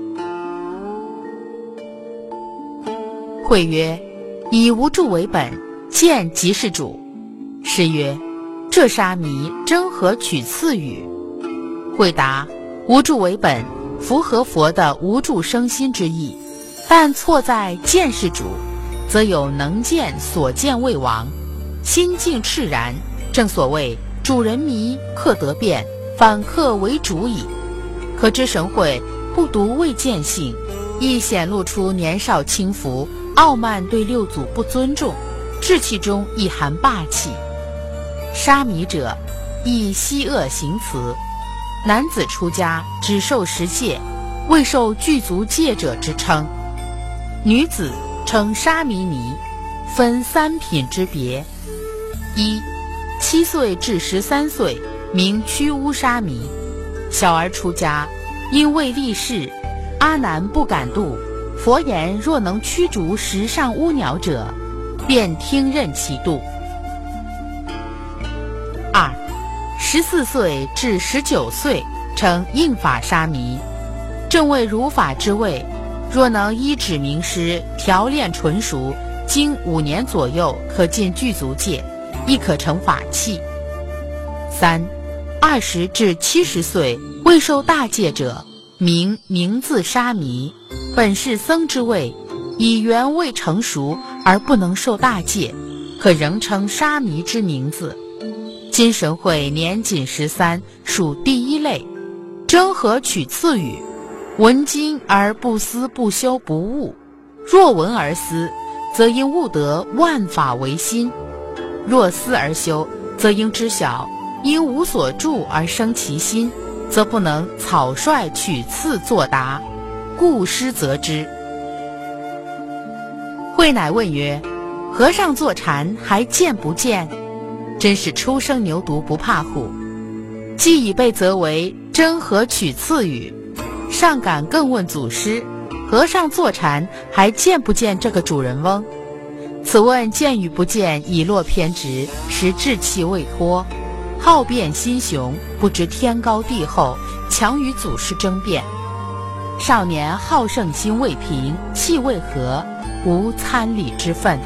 会曰：以无助为本，见即是主。师曰：这沙弥真何取次语？会答：无助为本，符合佛的无助生心之意，但错在见是主，则有能见所见未亡，心境炽然，正所谓主人迷，客得变，反客为主矣。可知神会不独未见性，亦显露出年少轻浮，傲慢对六祖不尊重，志气中亦含霸气。沙弥者，亦西恶行辞，男子出家只受十戒，未受具足戒者之称。女子称沙弥尼，分三品之别：一、七岁至十三岁，名屈巫沙弥，小儿出家，因未立誓，阿难不敢度。佛言：若能驱逐十上巫鸟者，便听任其度。二、十四岁至十九岁，称应法沙弥，正为如法之位，若能依止名师，调练纯熟，经五年左右，可进具足戒，亦可成法器。三、二十至七十岁未受大戒者，名名字沙弥，本是僧之位，以缘未成熟而不能受大戒，可仍称沙弥之名字。今神会年仅十三，属第一类，真何取次语？闻经而不思不修不悟，若闻而思，则应悟得万法唯心；若思而修，则应知晓因无所住而生其心，则不能草率取次作答，故师责之。慧乃问曰：和尚坐禅还见不见？真是初生牛犊不怕虎，既已被责为真何取次语，尚敢更问祖师：和尚坐禅还见不见这个主人翁？此问见与不见已落偏执，实志气未脱，好辩心雄，不知天高地厚，强与祖师争辩。少年好胜心未平，气未和，无参礼之分。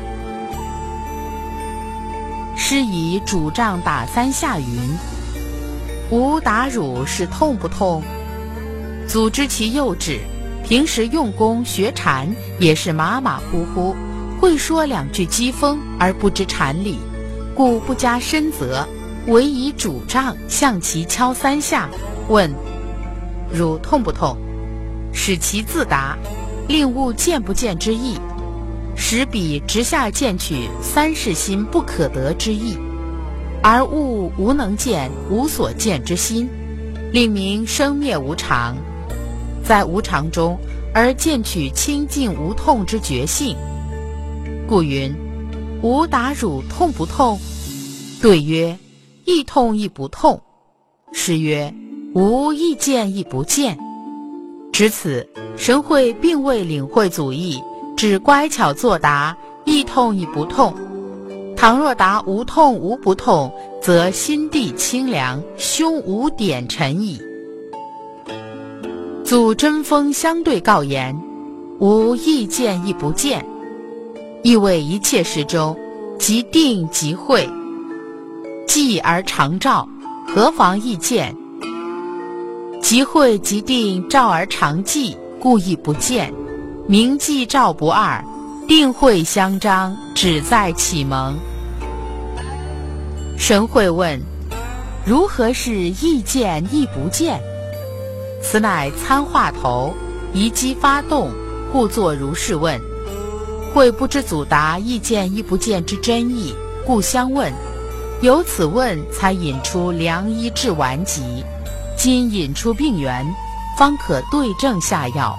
师以拄杖打三下云：吾打汝是痛不痛？祖知其幼稚，平时用功学禅也是马马虎虎，会说两句讥讽而不知禅理，故不加深责，唯以拄杖向其敲三下，问：汝痛不痛？使其自答，令悟见不见之意，使彼直下见取三世心不可得之意，而悟无能见无所见之心，令明生灭无常，在无常中而见取清净无痛之觉性。故云：吾打汝痛不痛？对曰：亦痛亦不痛。师曰：吾亦见亦不见。至此，神会并未领会祖意，只乖巧作答，亦痛亦不痛。倘若答无痛无不痛，则心地清凉，胸无点尘矣。祖针锋相对告言：吾亦见亦不见，意为一切事中，即定即慧，寂而常照，何妨亦见？即慧即定，照而常寂，故亦不见。明寂照不二，定慧相张，只在启蒙。神会问：如何是亦见亦不见？此乃参话头，宜机发动，故作如是问。会不知祖答亦见亦不见之真意，故相问。由此问，才引出良医治顽疾。今引出病源，方可对症下药。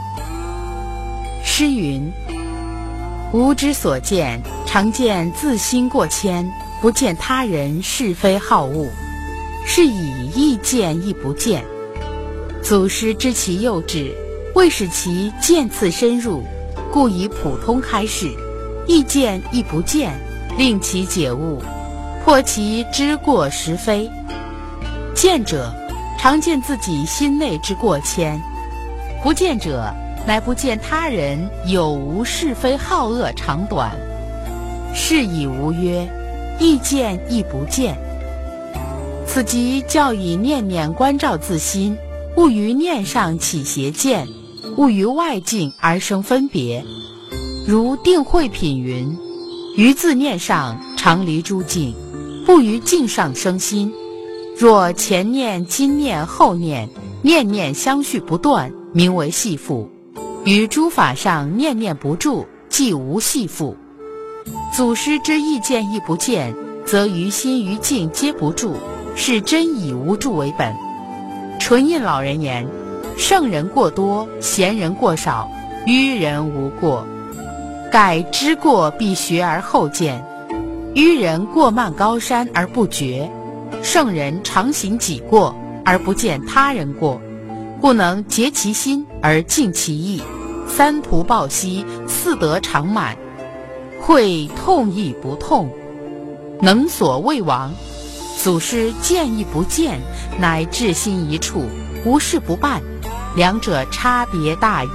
诗云：吾之所见，常见自心过谦，不见他人是非好恶，是以亦见亦不见。祖师知其幼稚，未使其渐次深入， 故以普通开示，亦见亦不见，令其解悟，破其知过识非。见者，常见自己心内之过愆；不见者，乃不见他人有无是非好恶长短。是以无曰，亦见亦不见。此即教以念念关照自心，勿于念上起邪见，勿于外境而生分别。如定慧品云：于自念上常离诸境，不于境上生心。若前念今念后念，念念相续不断，名为系缚；于诸法上念念不住，即无系缚。祖师之意见亦不见，则于心于境皆不住，是真以无住为本。纯印老人言：圣人过多，贤人过少，愚人无过。盖知过必学而后见，愚人过漫高山而不觉，圣人常行己过而不见他人过，故能竭其心而尽其意，三途报息，四德常满。会痛亦不痛，能所未亡。祖师见亦不见，乃至心一处，无事不办，两者差别大矣。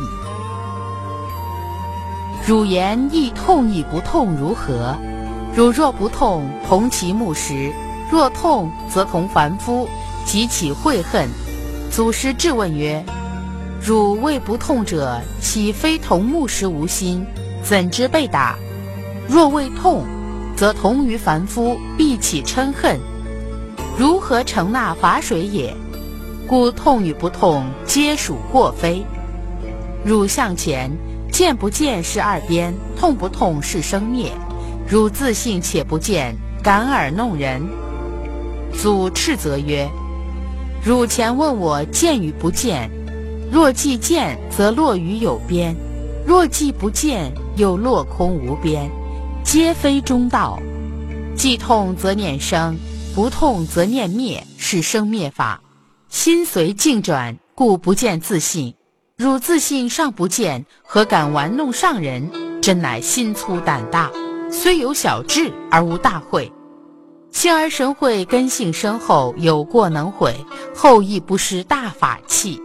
汝言亦痛亦不痛如何？汝若不痛，同其木石；若痛，则同凡夫，即起悔恨。祖师质问曰：汝谓不痛者，岂非同木石无心？怎知被打？若谓痛，则同于凡夫，必起嗔恨，如何承纳法水也？故痛与不痛，皆属过非。汝向前，见不见是二边，痛不痛是生灭。汝自信且不见，感耳弄人。祖斥责曰：汝前问我见与不见，若既见，则落于有边；若既不见，又落空无边，皆非中道。既痛则念生，不痛则念灭，是生灭法。心随境转，故不见自信。汝自信尚不见，何敢玩弄上人？真乃心粗胆大，虽有小智而无大慧。幸而神慧根性深厚，有过能悔，后亦不失大法器。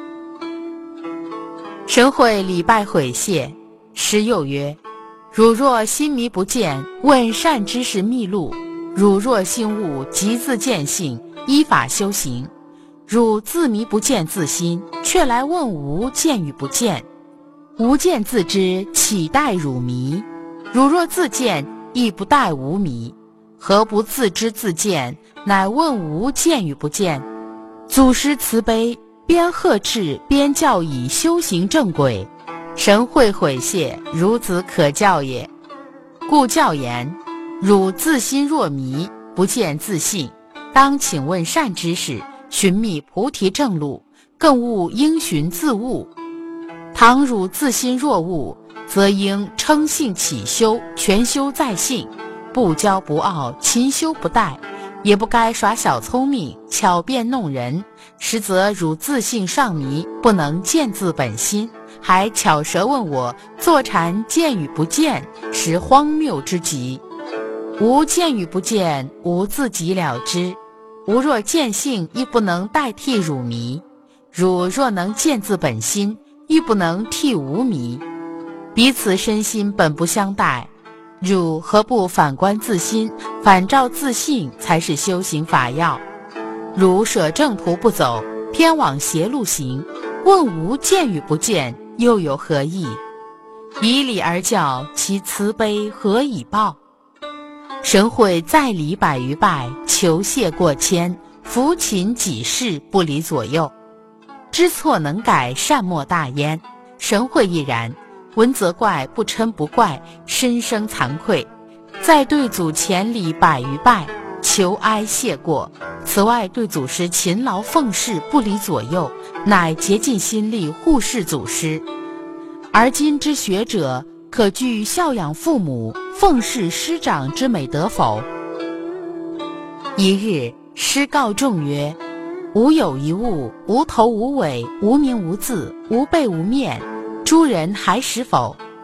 神慧礼拜悔谢，师又曰：汝若心迷不见，问善知识秘录；汝若心悟，即自见性，依法修行。汝自迷不见自心，却来问无见与不见。无见自知，岂待汝迷？汝若自见，亦不待无迷。何不自知自见，乃问无见与不见？祖师慈悲，边呵斥边教以修行正轨。神慧悔谢，孺子可教也。故教言：汝自心若迷，不见自信，当请问善知识，寻觅菩提正路，更勿应寻自悟。倘汝自心若悟，则应称性起修，全修在性，不骄不傲，勤修不怠，也不该耍小聪明，巧辩弄人。实则汝自性尚迷，不能见自本心，还巧舌问我，坐禅见与不见，实荒谬之极。无见与不见，吾自己了之。吾若见性，亦不能代替汝迷；汝若能见自本心，亦不能替吾迷。彼此身心本不相待，汝何不反观自心，反照自性，才是修行法要。汝舍正途不走，偏往邪路行，问无见与不见，又有何益？以理而教，其慈悲何以报？神会再礼百余拜，求谢过谦，扶勤己事，不离左右。知错能改，善莫大焉。神会亦然，闻则怪，不嗔不怪，深生惭愧。再对祖前礼百余拜，求哀谢过。此外对祖师勤劳奉事，不离左右，乃竭尽心力护侍祖师。而今之学者，可具孝养父母、奉事师长之美德否？一日，师告众曰：吾有一物，无头无尾，无名无字，无背无面，诸人还识否？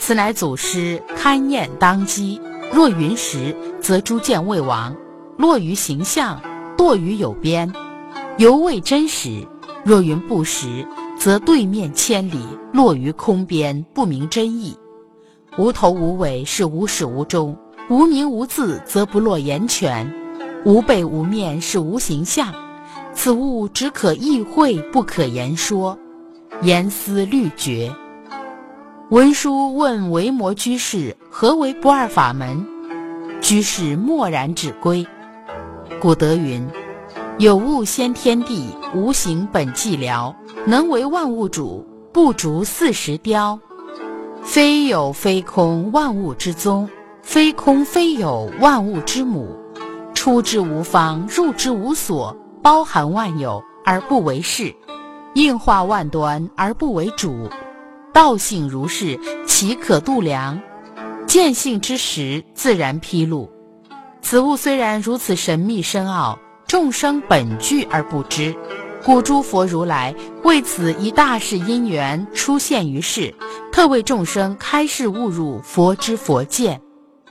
此乃祖师勘验当机，若云实，则诸见未亡；落于形象，堕于有边，犹未真实；若云不实，则对面千里，落于空边，不明真意。无头无尾是无始无终，无名无字则不落言泉，无背无面是无形象。此物只可意会，不可言说，言思虑决。文殊问维摩居士何为不二法门，居士默然指归。古德云：有物先天地，无形本寂寥，能为万物主，不足四时雕。非有非空万物之宗，非空非有万物之母。出之无方，入之无所，包含万有而不为事，应化万端而不为主。道性如是，岂可度量？见性之时，自然披露。此物虽然如此神秘深奥，众生本具而不知。故诸佛如来为此一大事因缘出现于世，特为众生开示悟入佛之佛见。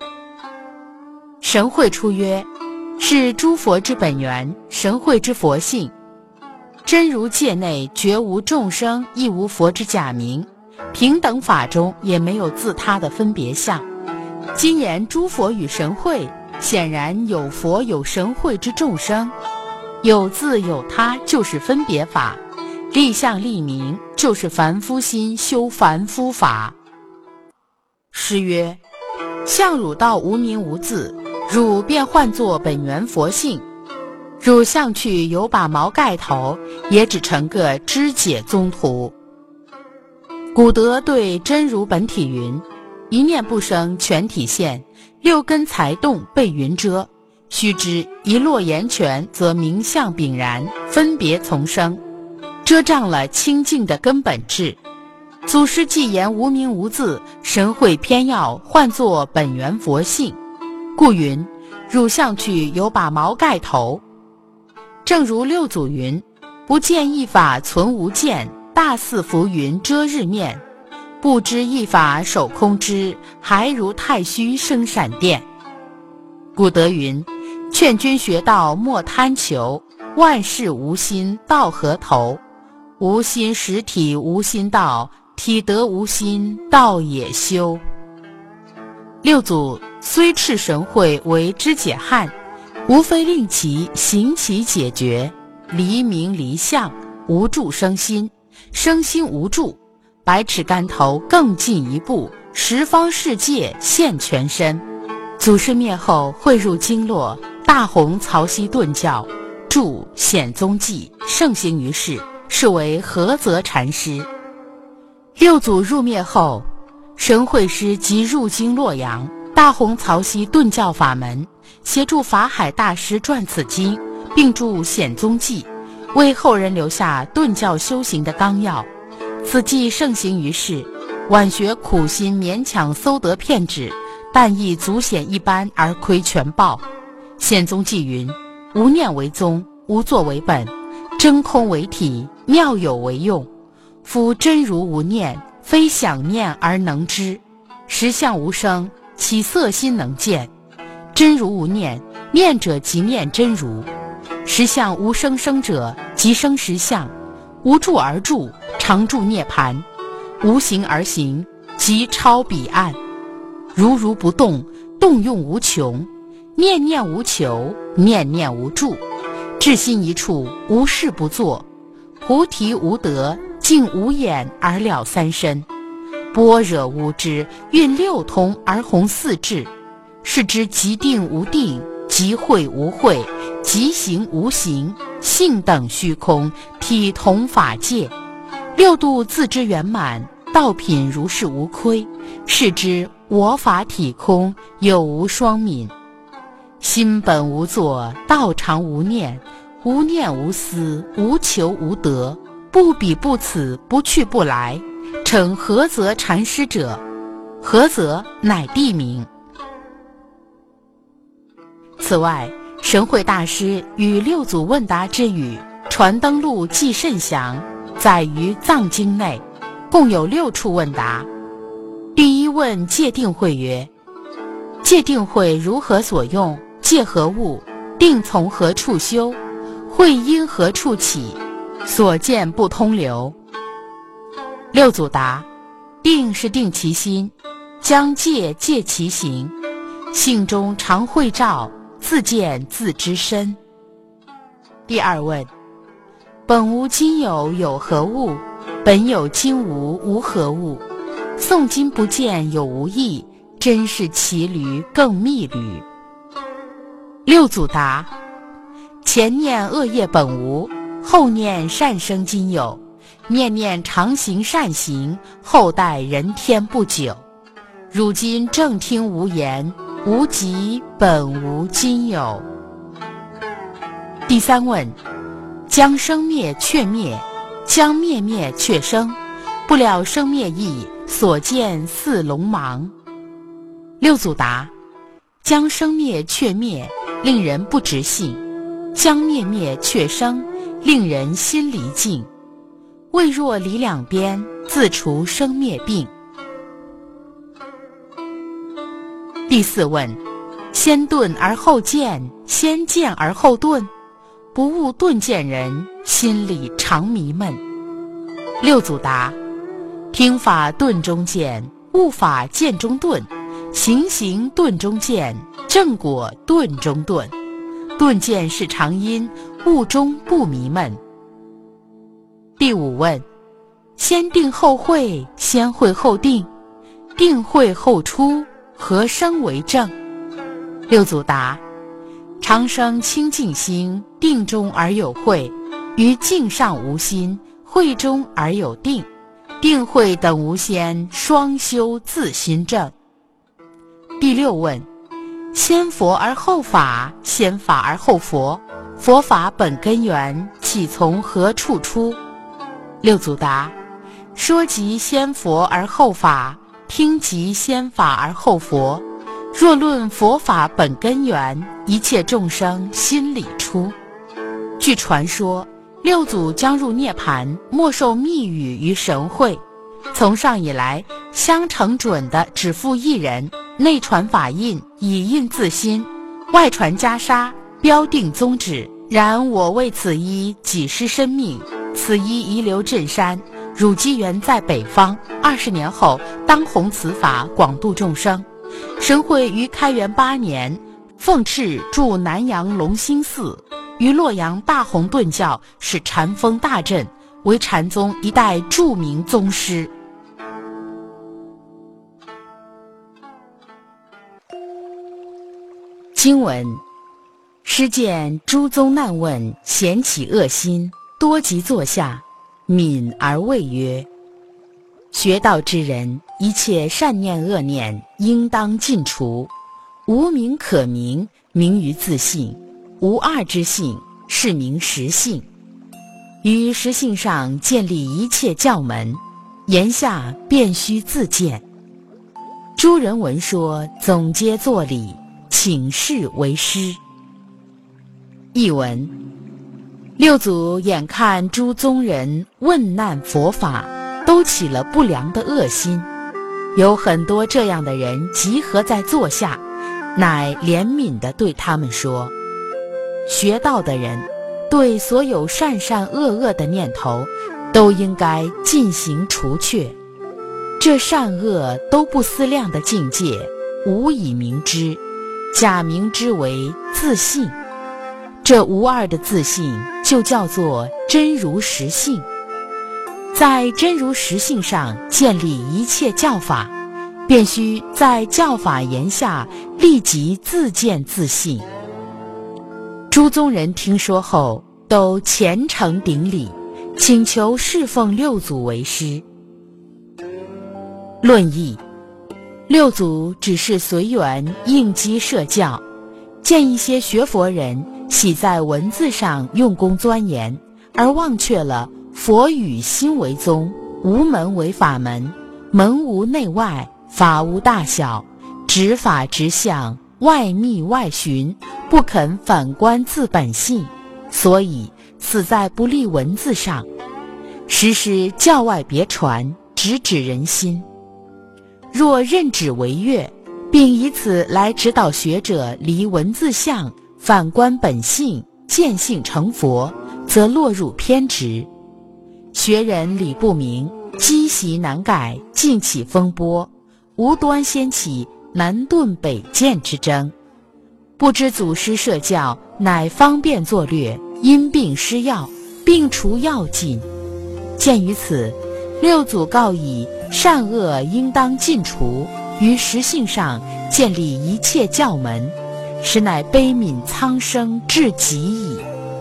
神会出曰：是诸佛之本源，神会之佛性。真如界内绝无众生，亦无佛之假名，平等法中也没有自他的分别相。今言诸佛与神会，显然有佛有神会之众生，有自有他就是分别法，立相立名就是凡夫心修凡夫法。诗曰：相汝道无名无字，汝便唤作本源佛性。汝相去有把毛盖头，也只成个知解宗徒。古德对真如本体云：一念不生全体现，六根才动被云遮。须知一落言泉，则名相炳然，分别从生，遮障了清净的根本质。祖师既言无名无字，神会偏要唤作本源佛性，故云：汝相去有把毛盖头。正如六祖云：不见一法存无见，大似浮云遮日面。不知一法守空知，还如太虚生闪电。古德云：劝君学道莫贪求，万事无心到何头？无心实体无心道，体得无心道也休。六祖虽斥神会为知解汉，无非令其行其解决，离名离相，无住生心，生心无住，百尺竿头更进一步，十方世界现全身。祖师灭后汇入经络，大弘曹溪顿教，著显宗记，盛行于世，是为菏泽禅师。六祖入灭后，神会师即入京洛阳，大弘曹溪顿教法门，协助法海大师撰此经，并著显宗记，为后人留下顿教修行的纲要。此记盛行于世，晚学苦心勉强搜得片纸，但亦足显一般而窥全报。显宗记云：无念为宗，无作为本，真空为体，妙有为用。夫真如无念，非想念而能知；实相无生，其色心能见。真如无念，念者即念真如；实相无生生者，即生实相。无住而住，常住涅槃；无形而行，即超彼岸。如如不动，动用无穷；念念无求，念念无住。至心一处，无事不作。菩提无得，竟无眼而了三身。般若无知，运六通而弘四智。是知即定无定，即慧无慧，即行无形，性等虚空，体同法界。六度自知圆满，道品如是无亏。是知我法体空，有无双泯。心本无作，道常无念，无念无思，无求无得，不彼不此，不去不来，称菏泽禅师者。菏泽乃地名。此外，神会大师与六祖问答之语传灯录记甚详，载于藏经内，共有六处问答。 第一问戒定慧曰：戒定慧如何所用？戒何物？定从何处修？慧因何处起？所见不通流。六祖答：定是定其心，将戒戒其行，性中常慧照，自见自知身。第二问：本无今有有何物？本有今无无何物？诵经不见有无益，真是骑驴更觅驴。六祖答：前念恶业本无，后念善生今有，念念常行善行，后代人天不久。如今正听无言，无极本无今有。第三问：将生灭却灭，将灭灭却生，不了生灭意，所见似聋盲。六祖答：将生灭却灭，令人不直性；将灭灭却生，令人心离境。未若离两边，自除生灭病。第四问：先顿而后见，先见而后顿，不悟顿见人，心里常迷闷。六祖答：听法顿中见，悟法见中顿，行行顿中见，正果顿中顿。顿见是常因，悟中不迷闷。第五问：先定后慧，先慧后定，定慧后出，何生为正？六祖答：常生清净心，定中而有慧，于静上无心，慧中而有定，定慧等无先，双修自心正。第六问：先佛而后法，先法而后佛，佛法本根源，岂从何处出？六祖答：说即先佛而后法，听即先法而后佛。若论佛法本根源，一切众生心里出。据传说，六祖将入涅盘，莫受密语于神会。从上以来，相承准的只付一人，内传法印，以印自心，外传袈裟，标定宗旨。然我为此一几失生命，此一遗留镇山，汝机缘在北方，二十年后当弘此法，广度众生。神会于开元八年，奉敕驻南阳龙兴寺，于洛阳大弘顿教，使禅风大振，为禅宗一代著名宗师。经文：师见诸宗难问，咸起恶心，多即坐下，泯而谓曰：学道之人，一切善念恶念应当尽除，无名可名，名于自性；无二之性，是名实性。于实性上建立一切教门，言下便须自见。诸人闻说，总皆作礼，请示为师。译文：六祖眼看诸宗人问难佛法，都起了不良的恶心，有很多这样的人集合在座下，乃怜悯地对他们说：学道的人对所有善善恶恶的念头都应该进行除却，这善恶都不思量的境界，无以明之，假名之为自性。这无二的自性就叫做真如实性。在真如实性上建立一切教法，便须在教法言下立即自见自信。诸宗人听说后，都虔诚顶礼，请求侍奉六祖为师。论议：六祖只是随缘应机设教，见一些学佛人喜在文字上用功钻研，而忘却了佛语心为宗，无门为法门，门无内外，法无大小，执法执相，外密外寻，不肯反观自本性，所以死在不立文字上。时时教外别传，直指人心。 若任指为乐，并以此来指导学者离文字相，反观本性，见性成佛，则落入偏执。学人理不明，积习难改，尽起风波，无端掀起南顿北渐之争。不知祖师设教，乃方便作略，因病施药，并除药尽。鉴于此，六祖告以善恶应当尽除，于实性上建立一切教门，实乃悲悯苍生至极矣。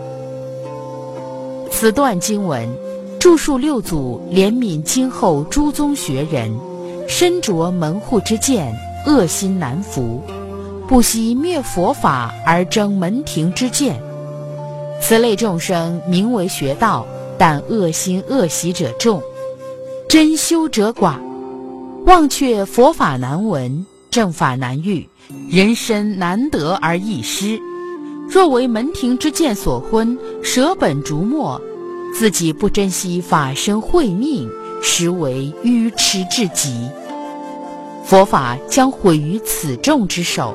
此段经文著述六祖怜悯今后诸宗学人，身着门户之见，恶心难服，不惜灭佛法而争门庭之见。此类众生名为学道，但恶心恶习者众，真修者寡，忘却佛法难闻，正法难遇，人身难得而易失。若为门庭之见所昏，舍本逐末，自己不珍惜法身慧命，实为愚痴至极。佛法将毁于此众之手。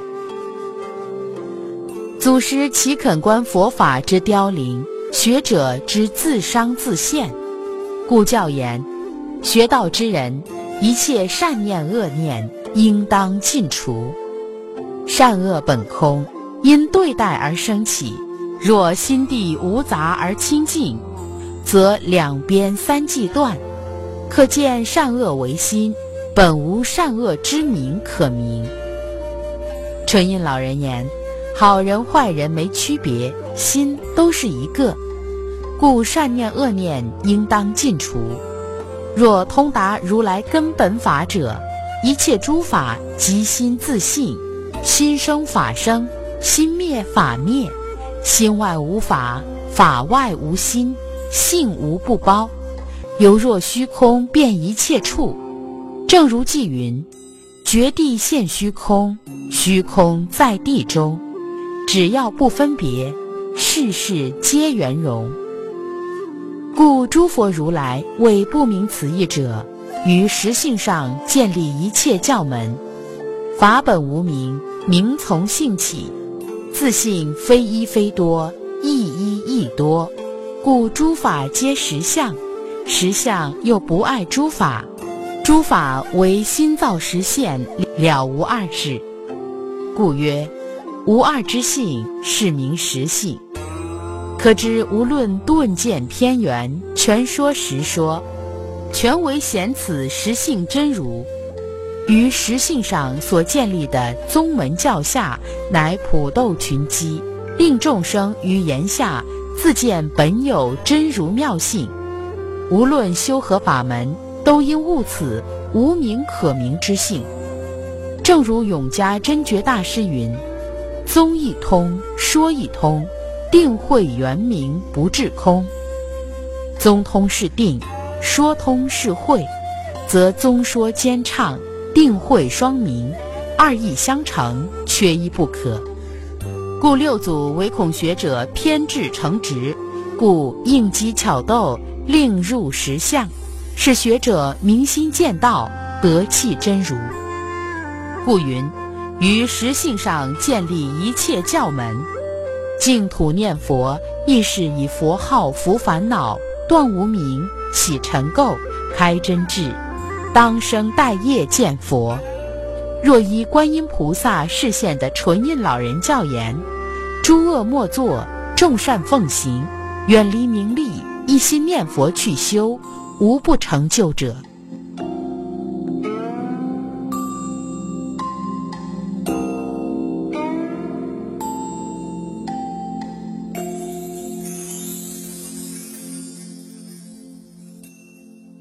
祖师岂肯观佛法之凋零，学者之自伤自陷？故教言：学道之人，一切善念恶念应当尽除。善恶本空，因对待而生起，若心地无杂而清净，则两边三际断，可见善恶为心，本无善恶之名可名。纯印老人言：好人坏人没区别，心都是一个，故善念恶念应当尽除。若通达如来根本法者，一切诸法即心自性，心生法生，心灭法灭，心外无法，法外无心，性无不包，犹若虚空遍一切处。正如偈云：觉地现虚空，虚空在地中，只要不分别，世事皆圆融。故诸佛如来为不明此义者，于实性上建立一切教门。法本无名，名从性起，自性非一非多，一一亦多，故诸法皆实相，实相又不爱诸法，诸法为心造实现，了无二事。故曰无二之性，是名实性。可知无论顿渐偏圆，全说实说，全为显此实性真如。于实性上所建立的宗门教下，乃普斗群机，令众生于言下自见本有真如妙性。无论修何法门，都应悟此无名可名之性。正如永嘉真觉大师云：宗一通，说一通，定慧圆明不至空。宗通是定，说通是慧，则宗说兼畅，定慧双明，二义相成，缺一不可。故六祖唯恐学者偏执成执，故应机巧斗，令入实相，使学者明心见道，得契真如。故云：于实性上建立一切教门。净土念佛，亦是以佛号伏烦恼，断无明，起尘垢，开真智，当生待业见佛。若依观音菩萨示现的纯印老人教言：诸恶莫作，众善奉行，远离名利，一心念佛去修，无不成就者。